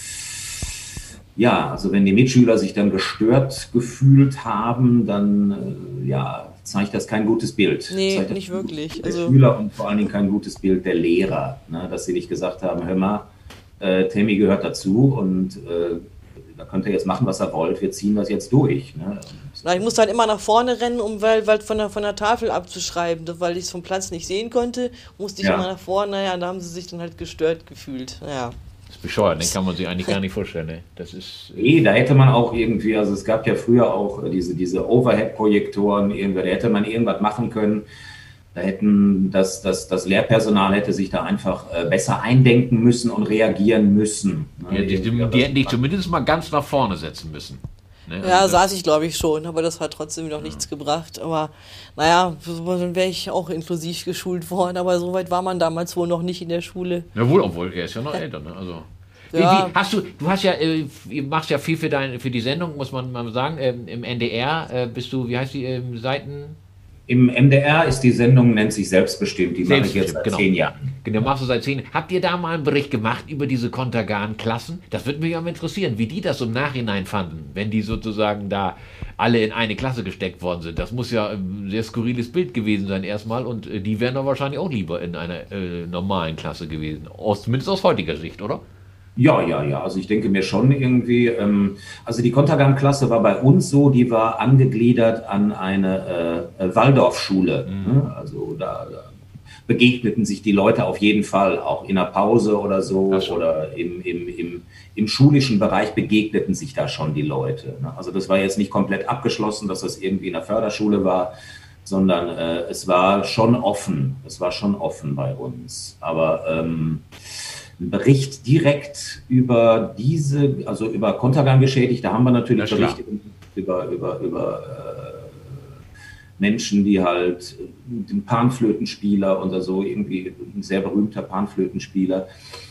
Speaker 3: ja, also wenn die Mitschüler sich dann gestört gefühlt haben, dann äh, ja, zeigt das kein gutes Bild.
Speaker 2: Nee, nicht wirklich.
Speaker 3: Der
Speaker 2: also
Speaker 3: Schüler und vor allen Dingen kein gutes Bild der Lehrer, ne? Dass sie nicht gesagt haben, hör mal, äh, Tammy gehört dazu und äh, da könnt ihr jetzt machen, was ihr wollt, wir ziehen das jetzt durch. Ne?
Speaker 2: Na, ich musste halt immer nach vorne rennen, um weil, weil von, der, von der Tafel abzuschreiben, weil ich es vom Platz nicht sehen konnte, musste ich ja. immer nach vorne, naja, da haben sie sich dann halt gestört gefühlt. Ja.
Speaker 1: Das ist bescheuert, den kann man sich eigentlich gar nicht vorstellen. Ne? Das ist,
Speaker 3: äh nee, da hätte man auch irgendwie, also es gab ja früher auch diese, diese Overhead-Projektoren, irgendwie, da hätte man irgendwas machen können. Da hätten das, das, das Lehrpersonal hätte sich da einfach äh, besser eindenken müssen und reagieren müssen.
Speaker 1: Ne? Ja, die, die, die hätten dich zumindest mal ganz nach vorne setzen müssen. Ne?
Speaker 2: Ja,
Speaker 1: also
Speaker 2: saß ich glaube ich schon, aber das hat trotzdem noch ja. nichts gebracht. Aber naja, dann wäre ich auch inklusiv geschult worden, aber so weit war man damals wohl noch nicht in der Schule.
Speaker 1: Ja wohl, obwohl, er ist ja noch älter. Ne? Also, ja. wie, hast du, du hast ja, äh, machst ja viel für, dein, für die Sendung, muss man mal sagen, ähm, im N D R äh, bist du, wie heißt die, ähm, Seiten...
Speaker 3: Im M D R ist die Sendung, nennt sich Selbstbestimmt, die mache ich jetzt seit
Speaker 1: genau.
Speaker 3: zehn Jahren.
Speaker 1: Genau, machst du seit zehn Jahren. Habt ihr da mal einen Bericht gemacht über diese Kontergan-Klassen? Das würde mich auch mal interessieren, wie die das im Nachhinein fanden, wenn die sozusagen da alle in eine Klasse gesteckt worden sind. Das muss ja ein sehr skurriles Bild gewesen sein erstmal und äh, die wären doch wahrscheinlich auch lieber in einer äh, normalen Klasse gewesen. Aus, zumindest aus heutiger Sicht, oder?
Speaker 3: Ja, ja, ja. Also ich denke mir schon irgendwie, ähm, also die Kontergan-Klasse war bei uns so, die war angegliedert an eine äh, Waldorfschule. Mhm. Ne? Also da, da begegneten sich die Leute auf jeden Fall, auch in der Pause oder so, so. oder im, im, im, im schulischen Bereich begegneten sich da schon die Leute. Ne? Also das war jetzt nicht komplett abgeschlossen, dass das irgendwie in der Förderschule war, sondern äh, es war schon offen. Es war schon offen bei uns. Aber ähm, ein Bericht direkt über diese, also über Kontergan-Geschädigte, haben wir natürlich Berichte über, über, über äh, Menschen, die halt, den Panflötenspieler oder so, irgendwie ein sehr berühmter Panflötenspieler.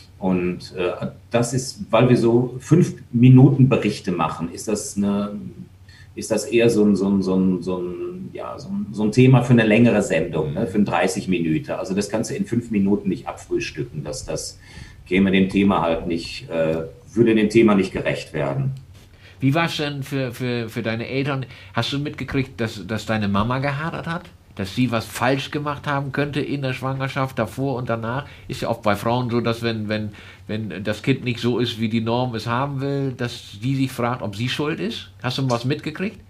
Speaker 3: Und äh, das ist, weil wir so fünf Minuten Berichte machen, ist das eine, ist das eher so ein, so ein, so ein, so ein, ja, so ein, so ein Thema für eine längere Sendung, ne, für dreißig Minuten. Also das kannst du in fünf Minuten nicht abfrühstücken, dass das käme dem Thema halt nicht, äh, würde dem Thema nicht gerecht werden.
Speaker 1: Wie war es denn für, für, für deine Eltern? Hast du mitgekriegt, dass, dass deine Mama gehadert hat? Dass sie was falsch gemacht haben könnte in der Schwangerschaft, davor und danach? Ist ja oft bei Frauen so, dass wenn, wenn, wenn das Kind nicht so ist, wie die Norm es haben will, dass die sich fragt, ob sie schuld ist? Hast du was mitgekriegt?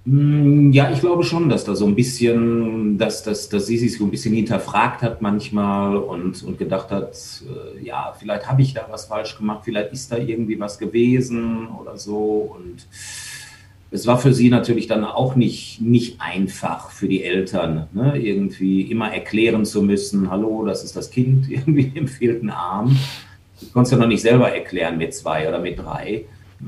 Speaker 3: Ja, ich glaube schon, dass da so ein bisschen, dass, dass, dass sie sich so ein bisschen hinterfragt hat manchmal und, und gedacht hat, äh, ja, vielleicht habe ich da was falsch gemacht, vielleicht ist da irgendwie was gewesen oder so. Und es war für sie natürlich dann auch nicht, nicht einfach für die Eltern, ne? Irgendwie immer erklären zu müssen, hallo, das ist das Kind irgendwie im fehlten Arm. Ich konnte es ja noch nicht selber erklären mit zwei oder mit drei,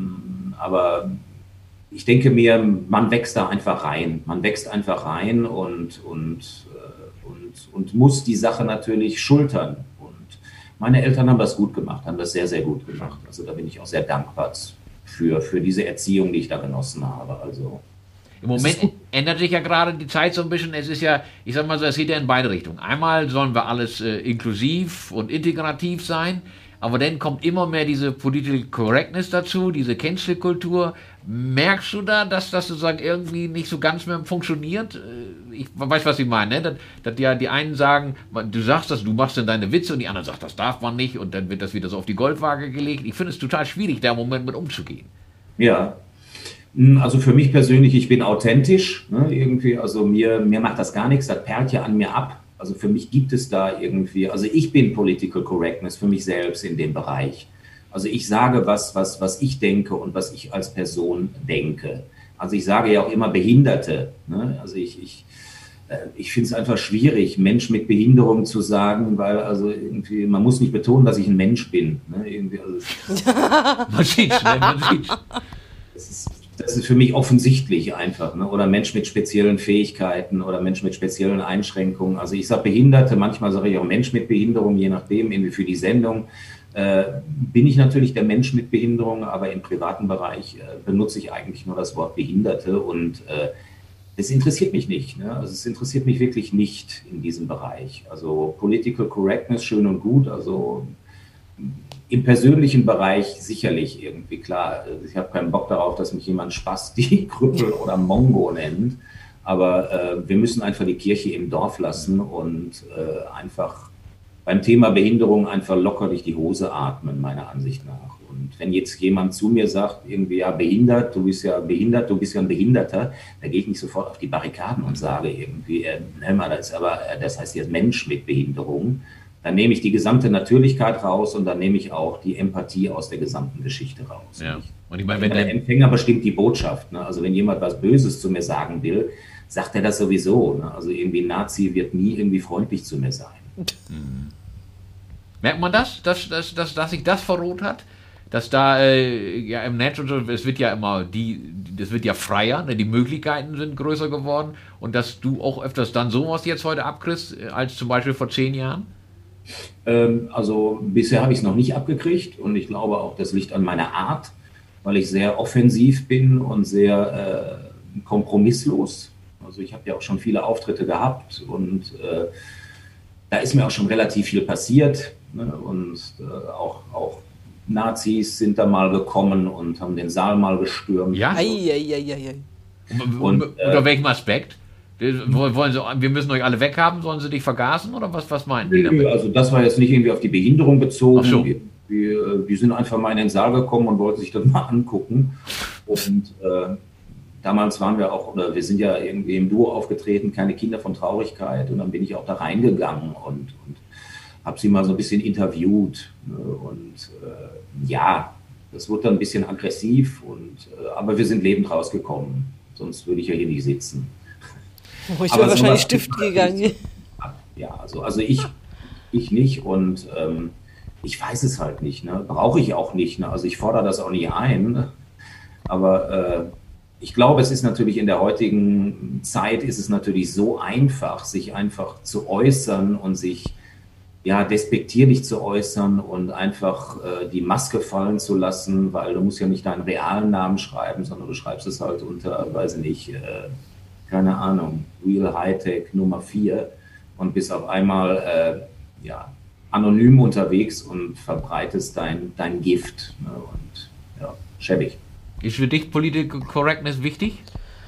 Speaker 3: aber ich denke mir, man wächst da einfach rein. Man wächst einfach rein und, und, und, und muss die Sache natürlich schultern. Und meine Eltern haben das gut gemacht, haben das sehr, sehr gut gemacht. Also da bin ich auch sehr dankbar für, für diese Erziehung, die ich da genossen habe. Also
Speaker 1: im Moment ändert sich ja gerade die Zeit so ein bisschen. Es ist ja, ich sag mal so, es geht ja in beide Richtungen. Einmal sollen wir alles äh, inklusiv und integrativ sein. Aber dann kommt immer mehr diese Political Correctness dazu, diese Cancel-Kultur. Merkst du da, dass das sozusagen irgendwie nicht so ganz mehr funktioniert? Ich weiß, was ich meine, ne? Dass, dass ja die einen sagen, du sagst das, du machst dann deine Witze und die anderen sagen, das darf man nicht und dann wird das wieder so auf die Goldwaage gelegt. Ich finde es total schwierig, da im Moment mit umzugehen.
Speaker 3: Ja, also für mich persönlich, ich bin authentisch, ne? Irgendwie, also mir, mir macht das gar nichts, das perlt ja an mir ab. Also für mich gibt es da irgendwie, also ich bin Political Correctness für mich selbst in dem Bereich. Also ich sage was, was, was ich denke und was ich als Person denke. Also ich sage ja auch immer Behinderte. Ne? Also ich, ich, äh, ich finde es einfach schwierig, Mensch mit Behinderung zu sagen, weil also irgendwie, man muss nicht betonen, dass ich ein Mensch bin. Ne? Irgendwie, also, man sieht's, ne? Man sieht's. Das ist, das ist für mich offensichtlich einfach. Ne? Oder Mensch mit speziellen Fähigkeiten oder Mensch mit speziellen Einschränkungen. Also ich sage Behinderte, manchmal sage ich auch Mensch mit Behinderung, je nachdem, irgendwie für die Sendung. Äh, bin ich natürlich der Mensch mit Behinderung, aber im privaten Bereich äh, benutze ich eigentlich nur das Wort Behinderte und äh, es interessiert mich nicht. Ne? Also es interessiert mich wirklich nicht in diesem Bereich. Also Political Correctness, schön und gut, also im persönlichen Bereich sicherlich irgendwie, klar. Ich habe keinen Bock darauf, dass mich jemand Spasti, Krüppel oder Mongo nennt, aber äh, wir müssen einfach die Kirche im Dorf lassen und äh, einfach beim Thema Behinderung einfach locker durch die Hose atmen, meiner Ansicht nach. Und wenn jetzt jemand zu mir sagt, irgendwie, ja, behindert, du bist ja behindert, du bist ja ein Behinderter, da gehe ich nicht sofort auf die Barrikaden und sage irgendwie, äh, das, ist aber, das heißt jetzt Mensch mit Behinderung. Dann nehme ich die gesamte Natürlichkeit raus und dann nehme ich auch die Empathie aus der gesamten Geschichte raus. Ja. Und ich meine, wenn der Empfänger bestimmt die Botschaft. Ne? Also wenn jemand was Böses zu mir sagen will, sagt er das sowieso. Ne? Also irgendwie ein Nazi wird nie irgendwie freundlich zu mir sein.
Speaker 1: Mhm. Merkt man das, dass, dass, dass, dass sich das verroht hat? Dass da äh, ja im Netz und so, es wird ja immer, die, das wird ja freier, ne? Die Möglichkeiten sind größer geworden und dass du auch öfters dann sowas jetzt heute abkriegst, als zum Beispiel vor zehn Jahren?
Speaker 3: Ähm, also bisher habe ich es noch nicht abgekriegt und ich glaube auch, das liegt an meiner Art, weil ich sehr offensiv bin und sehr äh, kompromisslos. Also ich habe ja auch schon viele Auftritte gehabt und äh, da ist mir auch schon relativ viel passiert, ne? Und äh, auch, auch Nazis sind da mal gekommen und haben den Saal mal gestürmt.
Speaker 1: Ja?
Speaker 2: Ei, ei, ei, ei, ei.
Speaker 1: Und, und äh, unter welchem Aspekt? Wollen sie, wir müssen euch alle weghaben, sollen sie dich vergasen oder was, was meinen die damit?
Speaker 3: Also das war jetzt nicht irgendwie auf die Behinderung bezogen.
Speaker 1: Ach so.
Speaker 3: Die, die, die sind einfach mal in den Saal gekommen und wollten sich das mal angucken. Und äh, damals waren wir auch, oder wir sind ja irgendwie im Duo aufgetreten, keine Kinder von Traurigkeit. Und dann bin ich auch da reingegangen und, und habe sie mal so ein bisschen interviewt. Und äh, ja, das wurde dann ein bisschen aggressiv. Und, äh, aber wir sind lebend rausgekommen. Sonst würde ich ja hier nicht sitzen.
Speaker 2: Oh, ich wäre wahrscheinlich Stift gegangen.
Speaker 3: Ja, also, also ich, ich nicht. Und ähm, ich weiß es halt nicht. Ne? Brauche ich auch nicht. Ne? Also ich fordere das auch nicht ein. Aber äh, ich glaube, es ist natürlich in der heutigen Zeit ist es natürlich so einfach, sich einfach zu äußern und sich ja despektierlich zu äußern und einfach äh, die Maske fallen zu lassen, weil du musst ja nicht deinen realen Namen schreiben, sondern du schreibst es halt unter, weiß ich nicht, äh, keine Ahnung, Real Hightech Nummer vier und bist auf einmal äh, ja, anonym unterwegs und verbreitest dein, dein Gift. Ne? Und ja, schäbig.
Speaker 1: Ist für dich Political Correctness wichtig?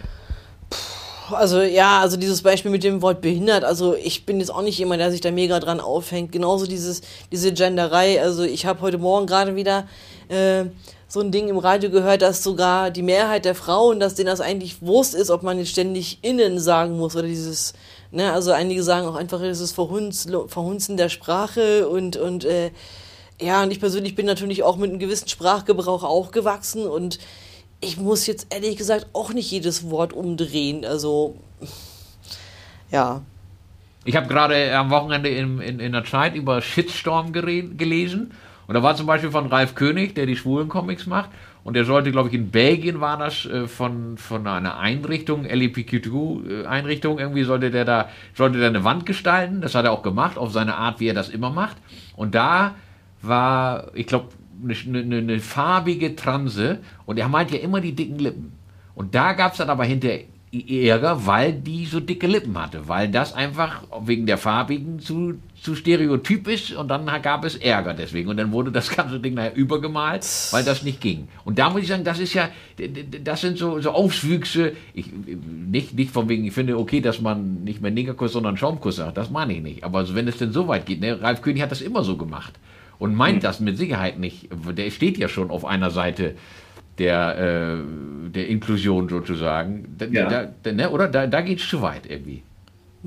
Speaker 2: Also ja, also dieses Beispiel mit dem Wort behindert, also ich bin jetzt auch nicht jemand, der sich da mega dran aufhängt. Genauso dieses, diese Genderei, also ich habe heute Morgen gerade wieder äh, so ein Ding im Radio gehört, dass sogar die Mehrheit der Frauen, dass denen das eigentlich Wurst ist, ob man jetzt ständig innen sagen muss oder dieses, ne, also einige sagen auch einfach, dieses Verhunz, Verhunzen der Sprache und, und äh, ja, und ich persönlich bin natürlich auch mit einem gewissen Sprachgebrauch aufgewachsen und ich muss jetzt ehrlich gesagt auch nicht jedes Wort umdrehen, also ja.
Speaker 1: Ich habe gerade am Wochenende in, in, in der Zeit über Shitstorm gere- gelesen und da war zum Beispiel von Ralf König, der die Schwulen-Comics macht und der sollte, glaube ich, in Belgien war das, äh, von, von einer Einrichtung, L G B T Q-Einrichtung, irgendwie sollte der da sollte der eine Wand gestalten, das hat er auch gemacht, auf seine Art, wie er das immer macht und da war, ich glaube, eine, eine, eine farbige Transe und er meint ja immer die dicken Lippen. Und da gab es dann aber hinterher Ärger, weil die so dicke Lippen hatte, weil das einfach wegen der farbigen zu, zu stereotyp ist und dann gab es Ärger deswegen und dann wurde das ganze Ding nachher übergemalt, weil das nicht ging. Und da muss ich sagen, das ist ja, das sind so, so Auswüchse, ich, nicht, nicht von wegen, ich finde okay, dass man nicht mehr Negerkuss, sondern Schaumkuss sagt, das meine ich nicht. Aber wenn es denn so weit geht, ne, Ralf König hat das immer so gemacht. Und meint das mit Sicherheit nicht. Der steht ja schon auf einer Seite der, äh, der Inklusion sozusagen. Da,
Speaker 3: ja.
Speaker 1: da, da, ne? Oder da, da geht es zu weit irgendwie.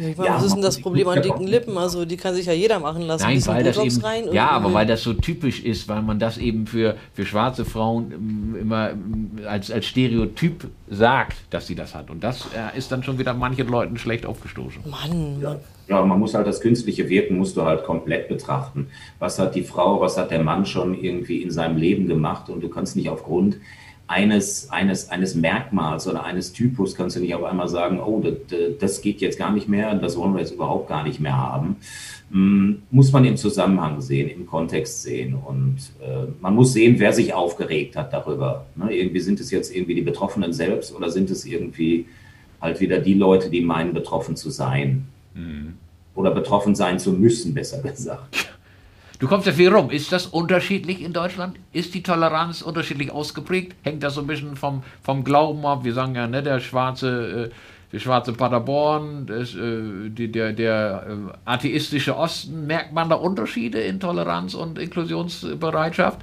Speaker 2: Ja, was ist denn das Problem an dicken Lippen? Also die kann sich ja jeder machen lassen.
Speaker 1: Nein, weil das eben,
Speaker 2: rein
Speaker 1: ja, aber weil das so typisch ist, weil man das eben für, für schwarze Frauen immer als, als Stereotyp sagt, dass sie das hat. Und das äh, ist dann schon wieder manchen Leuten schlecht aufgestoßen.
Speaker 2: Mann, Mann.
Speaker 3: Ja, man muss halt das künstliche Wirken, musst du halt komplett betrachten. Was hat die Frau, was hat der Mann schon irgendwie in seinem Leben gemacht? Und du kannst nicht aufgrund eines, eines, eines Merkmals oder eines Typus kannst du nicht auf einmal sagen, oh, das, das geht jetzt gar nicht mehr, das wollen wir jetzt überhaupt gar nicht mehr haben. Hm, muss man im Zusammenhang sehen, im Kontext sehen. Und äh, man muss sehen, wer sich aufgeregt hat darüber. Ne? Irgendwie sind es jetzt irgendwie die Betroffenen selbst oder sind es irgendwie halt wieder die Leute, die meinen, betroffen zu sein. Mhm. Oder betroffen sein zu müssen, besser gesagt.
Speaker 1: Du kommst ja viel rum. Ist das unterschiedlich in Deutschland? Ist die Toleranz unterschiedlich ausgeprägt? Hängt das so ein bisschen vom, vom Glauben ab? Wir sagen ja, ne, der schwarze, äh, der schwarze Paderborn, das, äh, die, der, der äh, atheistische Osten. Merkt man da Unterschiede in Toleranz und Inklusionsbereitschaft?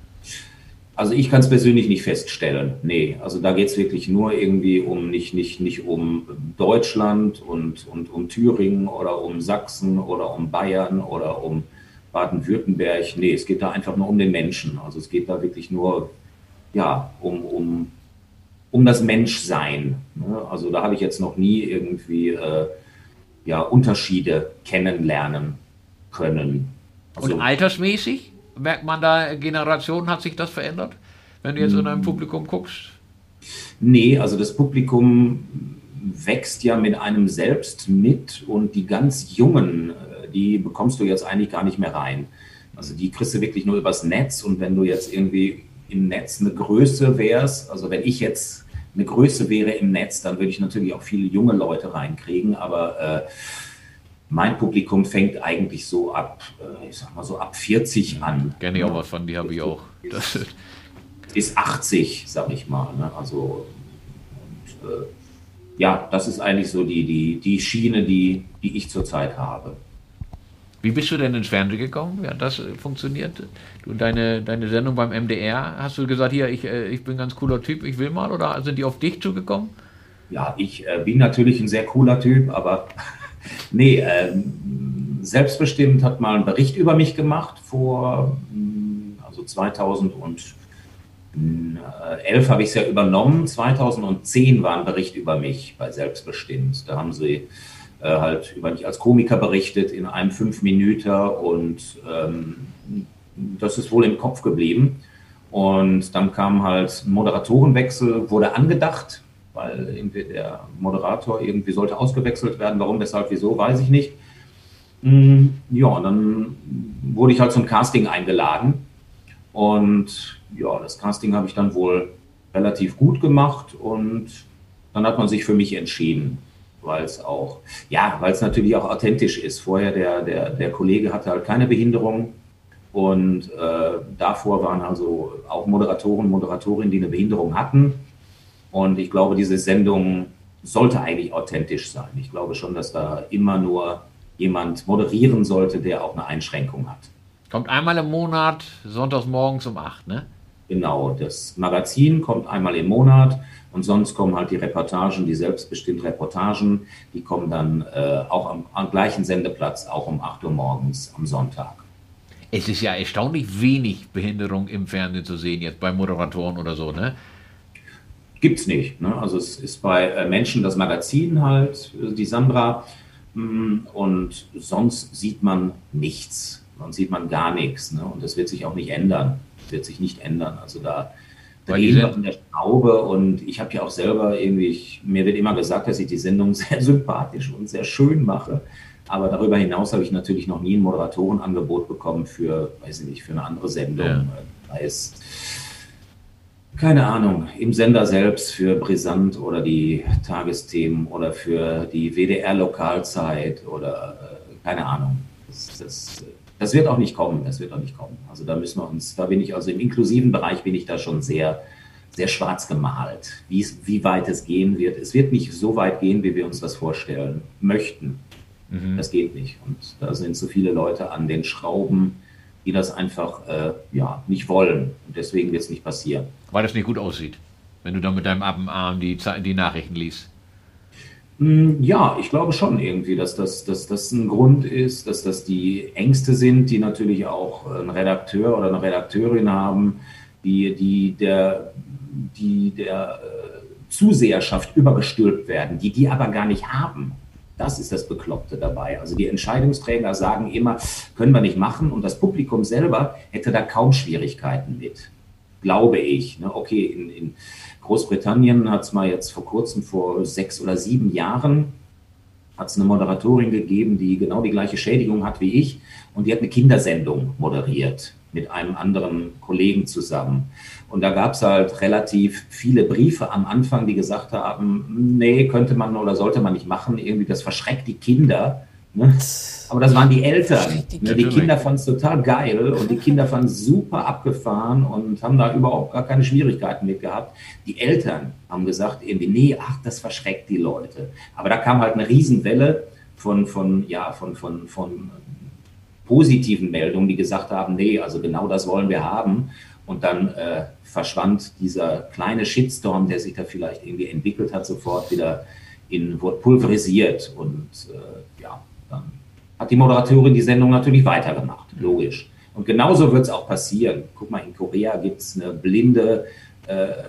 Speaker 3: Also ich kann es persönlich nicht feststellen. Nee, also da geht es wirklich nur irgendwie um, nicht, nicht, nicht um Deutschland und, und um Thüringen oder um Sachsen oder um Bayern oder um Baden-Württemberg. Nee, es geht da einfach nur um den Menschen. Also es geht da wirklich nur ja, um, um, um das Menschsein. Ne? Also da habe ich jetzt noch nie irgendwie äh, ja, Unterschiede kennenlernen können. Also,
Speaker 1: und altersmäßig? Merkt man da, Generationen hat sich das verändert, wenn du jetzt in einem Publikum guckst?
Speaker 3: Nee, also das Publikum wächst ja mit einem selbst mit und die ganz Jungen, die bekommst du jetzt eigentlich gar nicht mehr rein. Also die kriegst du wirklich nur übers Netz und wenn du jetzt irgendwie im Netz eine Größe wärst, also wenn ich jetzt eine Größe wäre im Netz, dann würde ich natürlich auch viele junge Leute reinkriegen, aber äh, mein Publikum fängt eigentlich so ab, ich sag mal so ab vierzig an.
Speaker 1: Kenne ich auch was von, die habe ich auch. Das
Speaker 3: bis achtzig, sag ich mal. Ne? Also und, äh, ja, das ist eigentlich so die, die, die Schiene, die, die ich zurzeit habe.
Speaker 1: Wie bist du denn ins Fernsehen gekommen? Wie hat das funktioniert? Du deine, deine Sendung beim M D R, hast du gesagt, hier, ich, ich bin ein ganz cooler Typ, ich will mal, oder sind die auf dich zugekommen?
Speaker 3: Ja, ich äh, bin natürlich ein sehr cooler Typ, aber nee, äh, Selbstbestimmt hat mal einen Bericht über mich gemacht vor, also zweitausendelf habe ich es ja übernommen, zweitausendzehn war ein Bericht über mich bei Selbstbestimmt. Da haben sie äh, halt über mich als Komiker berichtet in einem Fünf-Minüter und ähm, das ist wohl im Kopf geblieben. Und dann kam halt ein Moderatorenwechsel, wurde angedacht, weil irgendwie der Moderator irgendwie sollte ausgewechselt werden. Warum, weshalb, wieso, weiß ich nicht. Ja, und dann wurde ich halt zum Casting eingeladen. Und ja, das Casting habe ich dann wohl relativ gut gemacht und dann hat man sich für mich entschieden, weil es auch, ja, weil es natürlich auch authentisch ist. Vorher der, der, der Kollege hatte halt keine Behinderung und äh, davor waren also auch Moderatoren, Moderatorinnen, die eine Behinderung hatten. Und ich glaube, diese Sendung sollte eigentlich authentisch sein. Ich glaube schon, dass da immer nur jemand moderieren sollte, der auch eine Einschränkung hat.
Speaker 1: Kommt einmal im Monat, sonntags morgens um acht, ne?
Speaker 3: Genau, das Magazin kommt einmal im Monat und sonst kommen halt die Reportagen, die selbstbestimmt Reportagen, die kommen dann äh, auch am, am gleichen Sendeplatz, auch um acht Uhr morgens am Sonntag.
Speaker 1: Es ist ja erstaunlich wenig Behinderung im Fernsehen zu sehen, jetzt bei Moderatoren oder so, ne?
Speaker 3: Gibt's nicht, ne? Also es ist bei äh, Menschen das Magazin halt, die Sandra, mh, und sonst sieht man nichts. Sonst sieht man gar nichts, ne? Und das wird sich auch nicht ändern. Das wird sich nicht ändern. Also da drehen wir in der Schraube und ich habe ja auch selber irgendwie, ich, mir wird immer gesagt, dass ich die Sendung sehr sympathisch und sehr schön mache. Aber darüber hinaus habe ich natürlich noch nie ein Moderatorenangebot bekommen für, weiß ich nicht, für eine andere Sendung. Ja. Da ist, keine Ahnung, im Sender selbst für Brisant oder die Tagesthemen oder für die W D R-Lokalzeit oder äh, keine Ahnung. Das, das Das wird auch nicht kommen, das wird auch nicht kommen. Also da müssen wir uns, da bin ich, also im inklusiven Bereich bin ich da schon sehr, sehr schwarz gemalt, wie, wie weit es gehen wird. Es wird nicht so weit gehen, wie wir uns das vorstellen möchten. Mhm. Das geht nicht. Und da sind so viele Leute an den Schrauben, die das einfach äh, ja, nicht wollen. Und deswegen wird es nicht passieren.
Speaker 1: Weil das nicht gut aussieht, wenn du dann mit deinem Appenarm die, die Nachrichten liest.
Speaker 3: Ja, ich glaube schon irgendwie, dass das, dass das ein Grund ist, dass das die Ängste sind, die natürlich auch ein Redakteur oder eine Redakteurin haben, die, die der, die der Zuseherschaft übergestülpt werden, die die aber gar nicht haben. Das ist das Bekloppte dabei. Also die Entscheidungsträger sagen immer, können wir nicht machen, und das Publikum selber hätte da kaum Schwierigkeiten mit, glaube ich. Okay, in, in Großbritannien hat es mal jetzt vor kurzem, vor sechs oder sieben Jahren, hat es eine Moderatorin gegeben, die genau die gleiche Schädigung hat wie ich, und die hat eine Kindersendung moderiert mit einem anderen Kollegen zusammen. Und da gab es halt relativ viele Briefe am Anfang, die gesagt haben, nee, könnte man oder sollte man nicht machen, irgendwie das verschreckt die Kinder. Ne? Aber das waren die Eltern. Die, ne? Die Kinder fanden es total geil und die Kinder fanden es super abgefahren und haben da überhaupt gar keine Schwierigkeiten mit gehabt. Die Eltern haben gesagt irgendwie, nee, ach, das verschreckt die Leute. Aber da kam halt eine Riesenwelle von, von, ja, von, von, von positiven Meldungen, die gesagt haben, nee, also genau das wollen wir haben. Und dann äh, verschwand dieser kleine Shitstorm, der sich da vielleicht irgendwie entwickelt hat, sofort wieder in, wurde pulverisiert. Und äh, ja, dann hat die Moderatorin die Sendung natürlich weitergemacht, logisch. Und genauso wird es auch passieren. Guck mal, in Korea gibt es eine blinde äh, äh,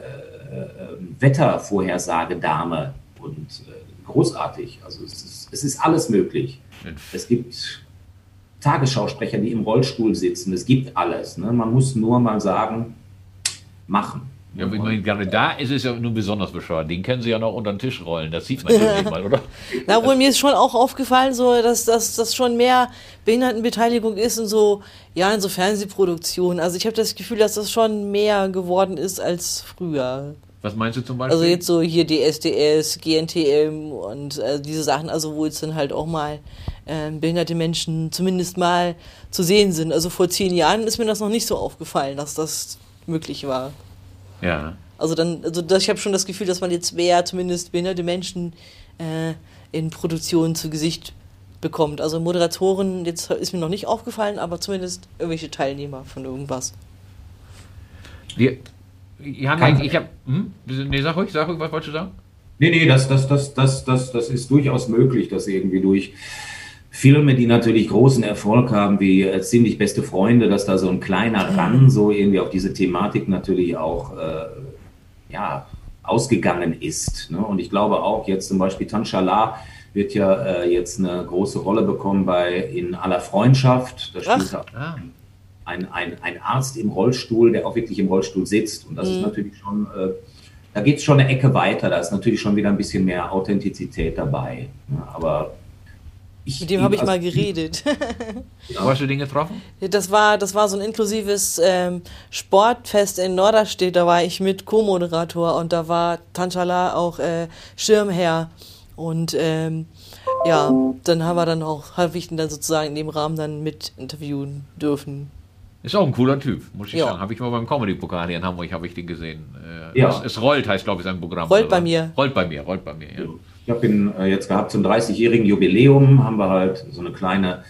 Speaker 3: Wettervorhersagedame und äh, großartig. Also es ist, es ist alles möglich. Es gibt Tagesschausprecher, die im Rollstuhl sitzen. Es gibt alles. Ne? Man muss nur mal sagen, machen.
Speaker 1: Ja, gerade da ist es ja nun besonders bescheuert. Den können sie ja noch unter den Tisch rollen. Das sieht man ja nicht mal, oder?
Speaker 2: Na, wohl, mir ist schon auch aufgefallen, so, dass das schon mehr Behindertenbeteiligung ist in so, ja, in so Fernsehproduktionen. Also ich habe das Gefühl, dass das schon mehr geworden ist als früher.
Speaker 1: Was meinst du zum Beispiel?
Speaker 2: Also jetzt so hier D S D S, G N T M und äh, diese Sachen, also wo jetzt dann halt auch mal äh, behinderte Menschen zumindest mal zu sehen sind. Also vor zehn Jahren ist mir das noch nicht so aufgefallen, dass das möglich war.
Speaker 1: Ja.
Speaker 2: Also dann, also das, ich habe schon das Gefühl, dass man jetzt mehr zumindest behinderte Menschen äh, in Produktionen zu Gesicht bekommt. Also Moderatoren, jetzt ist mir noch nicht aufgefallen, aber zumindest irgendwelche Teilnehmer von irgendwas.
Speaker 1: Wir, ja, Kein, ich habe, hm? nee, sag ruhig, sag ruhig, was wolltest du sagen?
Speaker 3: Nee, nee, das, das, das, das, das, das ist durchaus möglich, dass irgendwie durch Filme, die natürlich großen Erfolg haben, wie äh, Ziemlich beste Freunde, dass da so ein kleiner Run so irgendwie auf diese Thematik natürlich auch äh, ja, ausgegangen ist. Ne? Und ich glaube auch jetzt zum Beispiel Tanshala wird ja äh, jetzt eine große Rolle bekommen bei In aller Freundschaft. Da spielt er
Speaker 1: ah.
Speaker 3: ein, ein, ein Arzt im Rollstuhl, der auch wirklich im Rollstuhl sitzt. Und das mhm. ist natürlich schon, äh, da geht es schon eine Ecke weiter. Da ist natürlich schon wieder ein bisschen mehr Authentizität dabei. Ne? Aber Ich,
Speaker 2: Mit dem habe ich also, mal geredet.
Speaker 1: Ja. Wo hast du den getroffen?
Speaker 2: Das war, das war so ein inklusives ähm, Sportfest in Norderstedt. Da war ich mit Co-Moderator und da war Tanshala auch äh, Schirmherr. Und ähm, ja, dann haben wir dann auch, habe ich ihn dann sozusagen in dem Rahmen dann mit interviewen dürfen.
Speaker 1: Ist auch ein cooler Typ, muss ich ja. sagen. Habe ich mal beim Comedy-Pokal hier in Hamburg, habe ich den gesehen. Äh, ja. es, es rollt, heißt glaube ich sein Programm.
Speaker 2: Rollt bei mir.
Speaker 1: Rollt bei mir, rollt bei mir, ja.
Speaker 3: Ich habe ihn äh, jetzt gehabt zum dreißigjährigen Jubiläum, haben wir halt so eine kleine,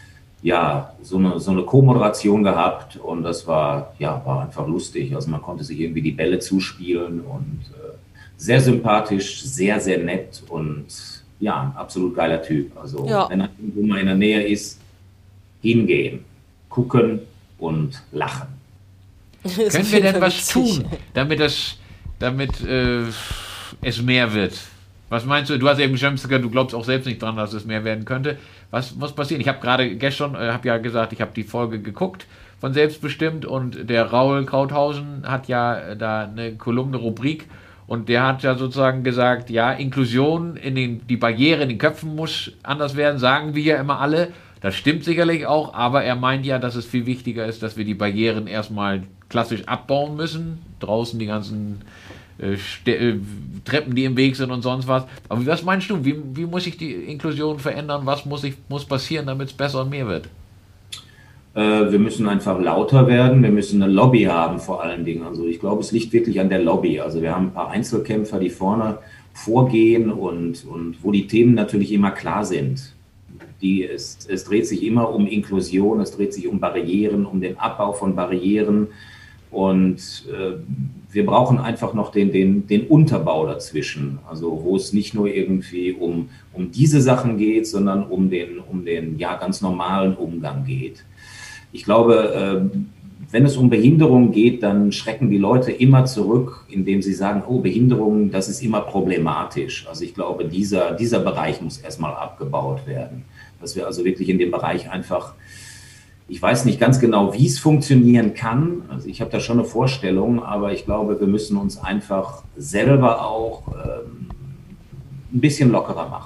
Speaker 3: ja, so eine, so eine Co-Moderation gehabt und das war, ja, war einfach lustig. Also man konnte sich irgendwie die Bälle zuspielen und äh, sehr sympathisch, sehr, sehr nett und ja, ein absolut geiler Typ. Also ja. wenn er irgendwo mal in der Nähe ist, hingehen, gucken und lachen.
Speaker 1: Können wir denn was tun, damit, das, damit äh, es mehr wird? Was meinst du? Du hast eben schon gesagt, du glaubst auch selbst nicht dran, dass es mehr werden könnte. Was muss passieren? Ich habe gerade gestern, äh, habe ja gesagt, ich habe die Folge geguckt von Selbstbestimmt und der Raul Krauthausen hat ja da eine Kolumne, Rubrik und der hat ja sozusagen gesagt, ja, Inklusion in den, die Barriere in den Köpfen muss anders werden, sagen wir ja immer alle. Das stimmt sicherlich auch, aber er meint ja, dass es viel wichtiger ist, dass wir die Barrieren erstmal klassisch abbauen müssen. Draußen die ganzen äh, äh, Treppen, die im Weg sind und sonst was. Aber was meinst du, wie, wie muss sich die Inklusion verändern? Was muss, ich, muss passieren, damit es besser und mehr wird?
Speaker 3: Äh, wir müssen einfach lauter werden. Wir müssen eine Lobby haben vor allen Dingen. Also ich glaube, es liegt wirklich an der Lobby. Also wir haben ein paar Einzelkämpfer, die vorne vorgehen und, und wo die Themen natürlich immer klar sind. Die, es, es dreht sich immer um Inklusion, es dreht sich um Barrieren, um den Abbau von Barrieren und äh, wir brauchen einfach noch den, den, den Unterbau dazwischen, also wo es nicht nur irgendwie um, um diese Sachen geht, sondern um den, um den ja, ganz normalen Umgang geht. Ich glaube, wenn es um Behinderung geht, dann schrecken die Leute immer zurück, indem sie sagen, oh, Behinderung, das ist immer problematisch. Also ich glaube, dieser, dieser Bereich muss erstmal abgebaut werden. Dass wir also wirklich in dem Bereich einfach, ich weiß nicht ganz genau, wie es funktionieren kann. Also ich habe da schon eine Vorstellung, aber ich glaube, wir müssen uns einfach selber auch ähm, ein bisschen lockerer machen.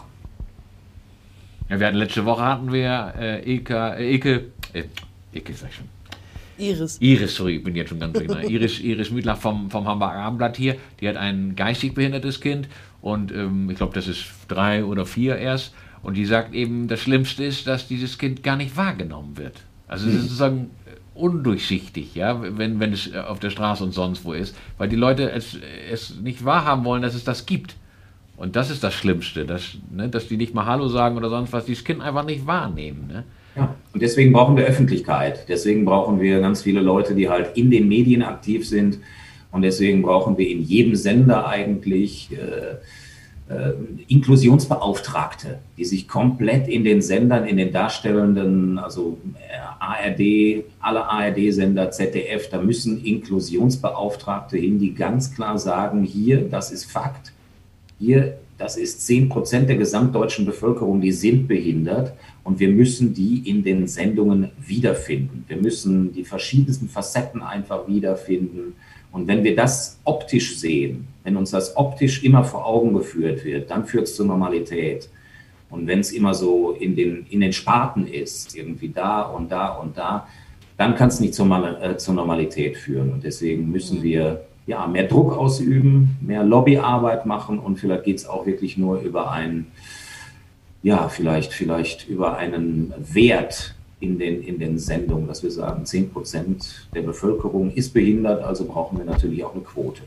Speaker 1: Ja, wir hatten letzte Woche hatten wir äh, Eka, äh, Eke, äh, Eke sag ich schon.
Speaker 2: Iris.
Speaker 1: Iris, sorry, ich bin jetzt schon ganz drin. Iris, Iris Mühlach vom, vom Hamburger Abendblatt hier, die hat ein geistig behindertes Kind und ähm, ich glaube, das ist drei oder vier erst und die sagt eben, das Schlimmste ist, dass dieses Kind gar nicht wahrgenommen wird. Also es ist sozusagen undurchsichtig, ja, wenn, wenn es auf der Straße und sonst wo ist, weil die Leute es, es nicht wahrhaben wollen, dass es das gibt. Und das ist das Schlimmste, dass, ne, dass die nicht mal Hallo sagen oder sonst was, dieses Kind einfach nicht wahrnehmen. Ne?
Speaker 3: Ja, und deswegen brauchen wir Öffentlichkeit. Deswegen brauchen wir ganz viele Leute, die halt in den Medien aktiv sind. Und deswegen brauchen wir in jedem Sender eigentlich äh, äh, Inklusionsbeauftragte, die sich komplett in den Sendern, in den darstellenden, also A R D, alle A R D-Sender, Z D F, da müssen Inklusionsbeauftragte hin, die ganz klar sagen, hier, das ist Fakt. Hier, das ist zehn Prozent der gesamtdeutschen Bevölkerung, die sind behindert und wir müssen die in den Sendungen wiederfinden. Wir müssen die verschiedensten Facetten einfach wiederfinden. Und wenn wir das optisch sehen, wenn uns das optisch immer vor Augen geführt wird, dann führt es zur Normalität. Und wenn es immer so in den, in den Sparten ist, irgendwie da und da und da, dann kann es nicht zur, äh, zur Normalität führen. Und deswegen müssen wir ja, mehr Druck ausüben, mehr Lobbyarbeit machen und vielleicht geht es auch wirklich nur über einen, ja, vielleicht, vielleicht über einen Wert in den, in den Sendungen, dass wir sagen, zehn Prozent der Bevölkerung ist behindert, also brauchen wir natürlich auch eine Quote.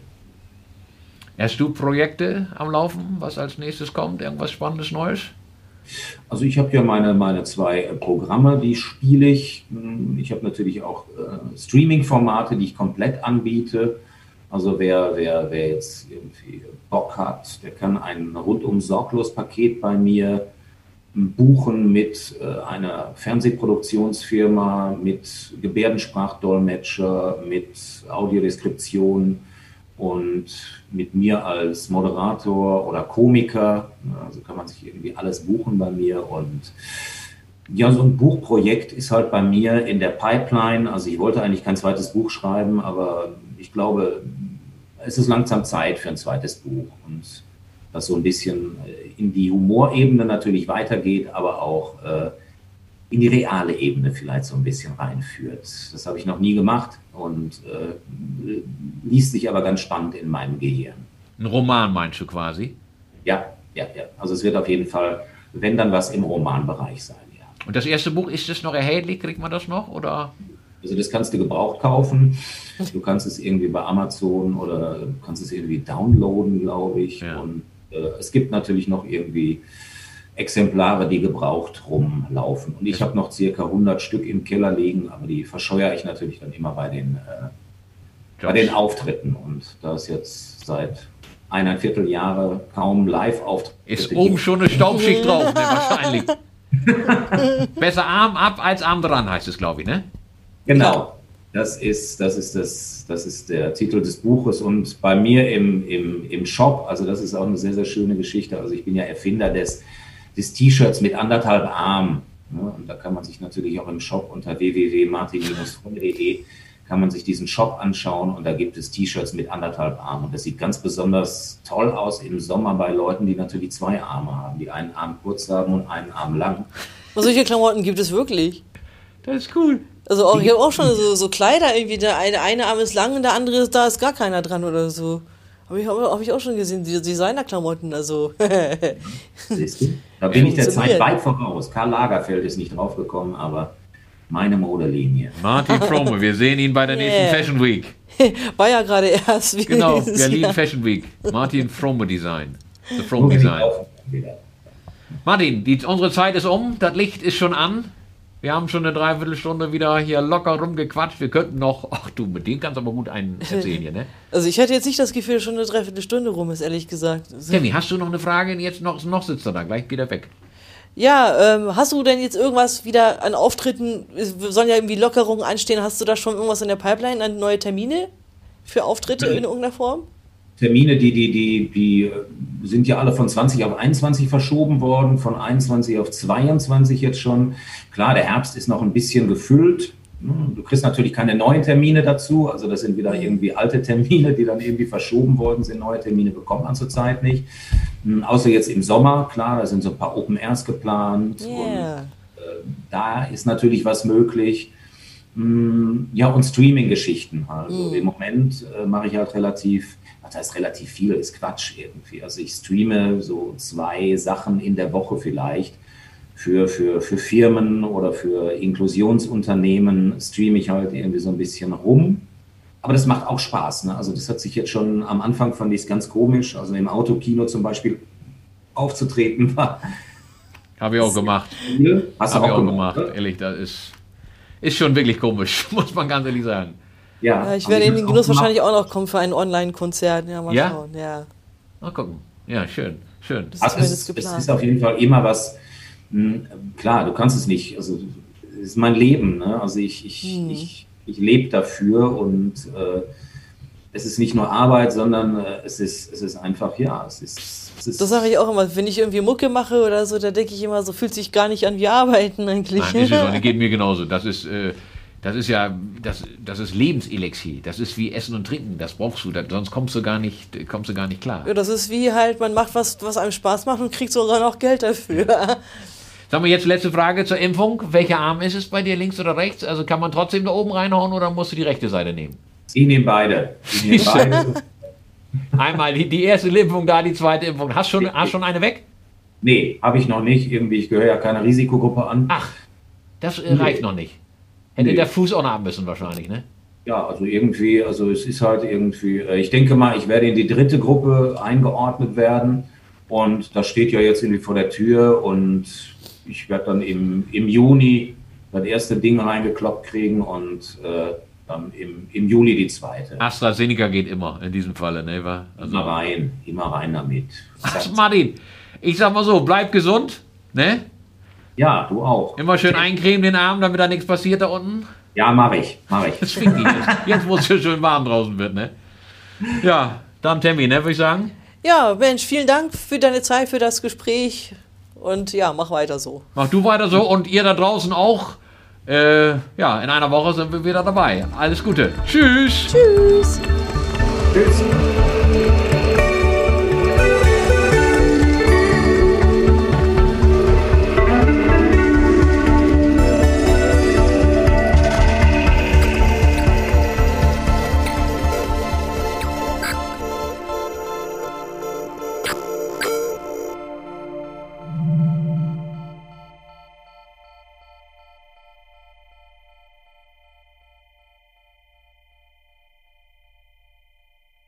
Speaker 1: Hast du Projekte am Laufen, was als nächstes kommt? Irgendwas Spannendes, Neues?
Speaker 3: Also ich habe ja meine, meine zwei Programme, die spiele ich. Ich habe natürlich auch äh, Streaming-Formate, die ich komplett anbiete. Also wer, wer, wer jetzt irgendwie Bock hat, der kann ein rundum sorglos Paket bei mir buchen mit äh, einer Fernsehproduktionsfirma, mit Gebärdensprachdolmetscher, mit Audiodeskription und mit mir als Moderator oder Komiker. Also kann man sich irgendwie alles buchen bei mir und ja, so ein Buchprojekt ist halt bei mir in der Pipeline. Also ich wollte eigentlich kein zweites Buch schreiben, aber ich glaube, es ist langsam Zeit für ein zweites Buch und das so ein bisschen in die Humorebene natürlich weitergeht, aber auch äh, in die reale Ebene vielleicht so ein bisschen reinführt. Das habe ich noch nie gemacht und äh, liest sich aber ganz spannend in meinem Gehirn.
Speaker 1: Ein Roman meinst du quasi?
Speaker 3: Ja, ja, ja. Also es wird auf jeden Fall, wenn dann was im Romanbereich sein.
Speaker 1: Und das erste Buch, ist das noch erhältlich? Kriegt man das noch? Oder?
Speaker 3: Also das kannst du gebraucht kaufen. Du kannst es irgendwie bei Amazon oder du kannst es irgendwie downloaden, glaube ich. Ja. Und äh, es gibt natürlich noch irgendwie Exemplare, die gebraucht rumlaufen. Und ich habe noch circa hundert Stück im Keller liegen, aber die verscheuere ich natürlich dann immer bei den, äh, bei den Auftritten. Und da es jetzt seit eineinviertel Jahre kaum Live-Auftritte
Speaker 1: ist oben gibt. Schon eine Staubschicht drauf, ne, wahrscheinlich. Besser Arm ab als Arm dran, heißt es, glaube ich, ne?
Speaker 3: Genau, das ist, das ist, das, das ist der Titel des Buches und bei mir im, im, im Shop, also das ist auch eine sehr, sehr schöne Geschichte, also ich bin ja Erfinder des, des T-Shirts mit anderthalb Arm, ne? Und da kann man sich natürlich auch im Shop unter w w w punkt martin Bindestrich fromme punkt de kann man sich diesen Shop anschauen und da gibt es T-Shirts mit anderthalb Armen und das sieht ganz besonders toll aus im Sommer bei Leuten, die natürlich zwei Arme haben, die einen Arm kurz haben und einen Arm lang.
Speaker 2: Und solche Klamotten gibt es wirklich?
Speaker 1: Das ist cool.
Speaker 2: Also auch, ich habe auch schon so, so Kleider, irgendwie der eine, eine Arm ist lang und der andere ist, da ist gar keiner dran oder so. Habe ich, hab ich auch schon gesehen, die Designerklamotten, also.
Speaker 3: Siehst du? Da bin ich der Zeit weit voraus. Karl Lagerfeld ist nicht draufgekommen, aber meine Modelinie.
Speaker 1: Martin Fromme, wir sehen ihn bei der nächsten yeah. Fashion Week.
Speaker 2: War ja gerade erst. Wie
Speaker 1: genau, Berlin ja. Fashion Week. Martin Fromme Design. The Fromme Design. Martin, die, unsere Zeit ist um, das Licht ist schon an. Wir haben schon eine Dreiviertelstunde wieder hier locker rumgequatscht. Wir könnten noch, ach du, mit dem kannst du aber gut einen erzählen hier, ne?
Speaker 2: Also ich hatte jetzt nicht das Gefühl, schon eine Dreiviertelstunde rum ist, ehrlich gesagt.
Speaker 1: Sammy, hast du noch eine Frage? Jetzt noch, noch sitzt er da, gleich geht er weg.
Speaker 2: Ja, ähm, hast du denn jetzt irgendwas wieder an Auftritten, es sollen ja irgendwie Lockerungen anstehen, hast du da schon irgendwas in der Pipeline, an neue Termine für Auftritte in irgendeiner Form?
Speaker 3: Termine, die, die, die, die sind ja alle von zwanzig auf einundzwanzig verschoben worden, von einundzwanzig auf zweiundzwanzig jetzt schon. Klar, der Herbst ist noch ein bisschen gefüllt. Du kriegst natürlich keine neuen Termine dazu, also das sind wieder irgendwie alte Termine, die dann irgendwie verschoben worden sind. Neue Termine bekommt man zurzeit nicht. Außer jetzt im Sommer, klar, da sind so ein paar Open Airs geplant. Yeah. Und äh, da ist natürlich was möglich. Ja, und Streaming-Geschichten. Also mm. im Moment äh, mache ich halt relativ, was heißt relativ viel, ist Quatsch irgendwie. Also ich streame so zwei Sachen in der Woche vielleicht. Für, für, für Firmen oder für Inklusionsunternehmen streame ich halt irgendwie so ein bisschen rum. Aber das macht auch Spaß. Ne? Also das hat sich jetzt schon am Anfang, fand ich es ganz komisch. Also im Autokino zum Beispiel aufzutreten war.
Speaker 1: Habe ich auch gemacht.
Speaker 3: Hast du auch,
Speaker 1: auch
Speaker 3: gemacht,
Speaker 1: gemacht. Ehrlich, das ist, ist schon wirklich komisch, muss man ganz ehrlich sagen.
Speaker 2: Ja, ja ich werde in den Genuss wahrscheinlich auch noch kommen für ein Online-Konzert. Ja, mal
Speaker 1: ja?
Speaker 2: schauen. Ja,
Speaker 1: mal gucken. Ja, schön, schön.
Speaker 3: Das also ist es, es ist auf jeden Fall immer was. Klar, du kannst es nicht, also es ist mein Leben, ne? Also ich, ich, hm. ich, ich lebe dafür und äh, es ist nicht nur Arbeit, sondern äh, es, ist, es ist einfach, ja, es ist, es ist...
Speaker 2: Das sage ich auch immer, wenn ich irgendwie Mucke mache oder so, da denke ich immer, so fühlt sich gar nicht an wie Arbeiten eigentlich.
Speaker 1: Nein, ist es auch, das geht mir genauso, das ist... Äh, Das ist ja, das, das ist Lebenselixier. Das ist wie Essen und Trinken. Das brauchst du, das, sonst kommst du gar nicht, kommst du gar nicht klar.
Speaker 2: Ja, das ist wie halt, man macht was, was einem Spaß macht und kriegt sogar noch Geld dafür.
Speaker 1: Sag mal jetzt letzte Frage zur Impfung. Welcher Arm ist es bei dir, links oder rechts? Also kann man trotzdem da oben reinhauen oder musst du die rechte Seite nehmen?
Speaker 3: Ich nehme beide. Ich nehme beide.
Speaker 1: Einmal die, die erste Impfung da, die zweite Impfung. Hast schon, hast schon eine weg?
Speaker 3: Nee, habe ich noch nicht. Irgendwie, ich gehöre ja keiner Risikogruppe an.
Speaker 1: Ach, das äh, nee. reicht noch nicht. Hätte nee. der Fuß auch noch haben müssen wahrscheinlich, ne?
Speaker 3: Ja, also irgendwie, also es ist halt irgendwie, ich denke mal, ich werde in die dritte Gruppe eingeordnet werden und das steht ja jetzt irgendwie vor der Tür und ich werde dann im, im Juni das erste Ding reingekloppt kriegen und äh, dann im, im Juli die zweite.
Speaker 1: AstraZeneca geht immer in diesem Falle, ne?
Speaker 3: Also immer rein, immer rein damit.
Speaker 1: Ach, Martin, ich sag mal so, bleib gesund, ne?
Speaker 3: Ja, du auch.
Speaker 1: Immer schön eincremen den Arm, damit da nichts passiert da unten.
Speaker 3: Ja, mach ich, mach ich.
Speaker 1: Das finde ich jetzt, jetzt wo es schön warm draußen wird, ne? Ja, dann Tammy, ne, würde ich sagen.
Speaker 2: Ja, Mensch, vielen Dank für deine Zeit, für das Gespräch und ja, mach weiter so.
Speaker 1: Mach du weiter so und ihr da draußen auch. Äh, ja, in einer Woche sind wir wieder dabei. Alles Gute. Tschüss.
Speaker 2: Tschüss.
Speaker 3: Tschüss.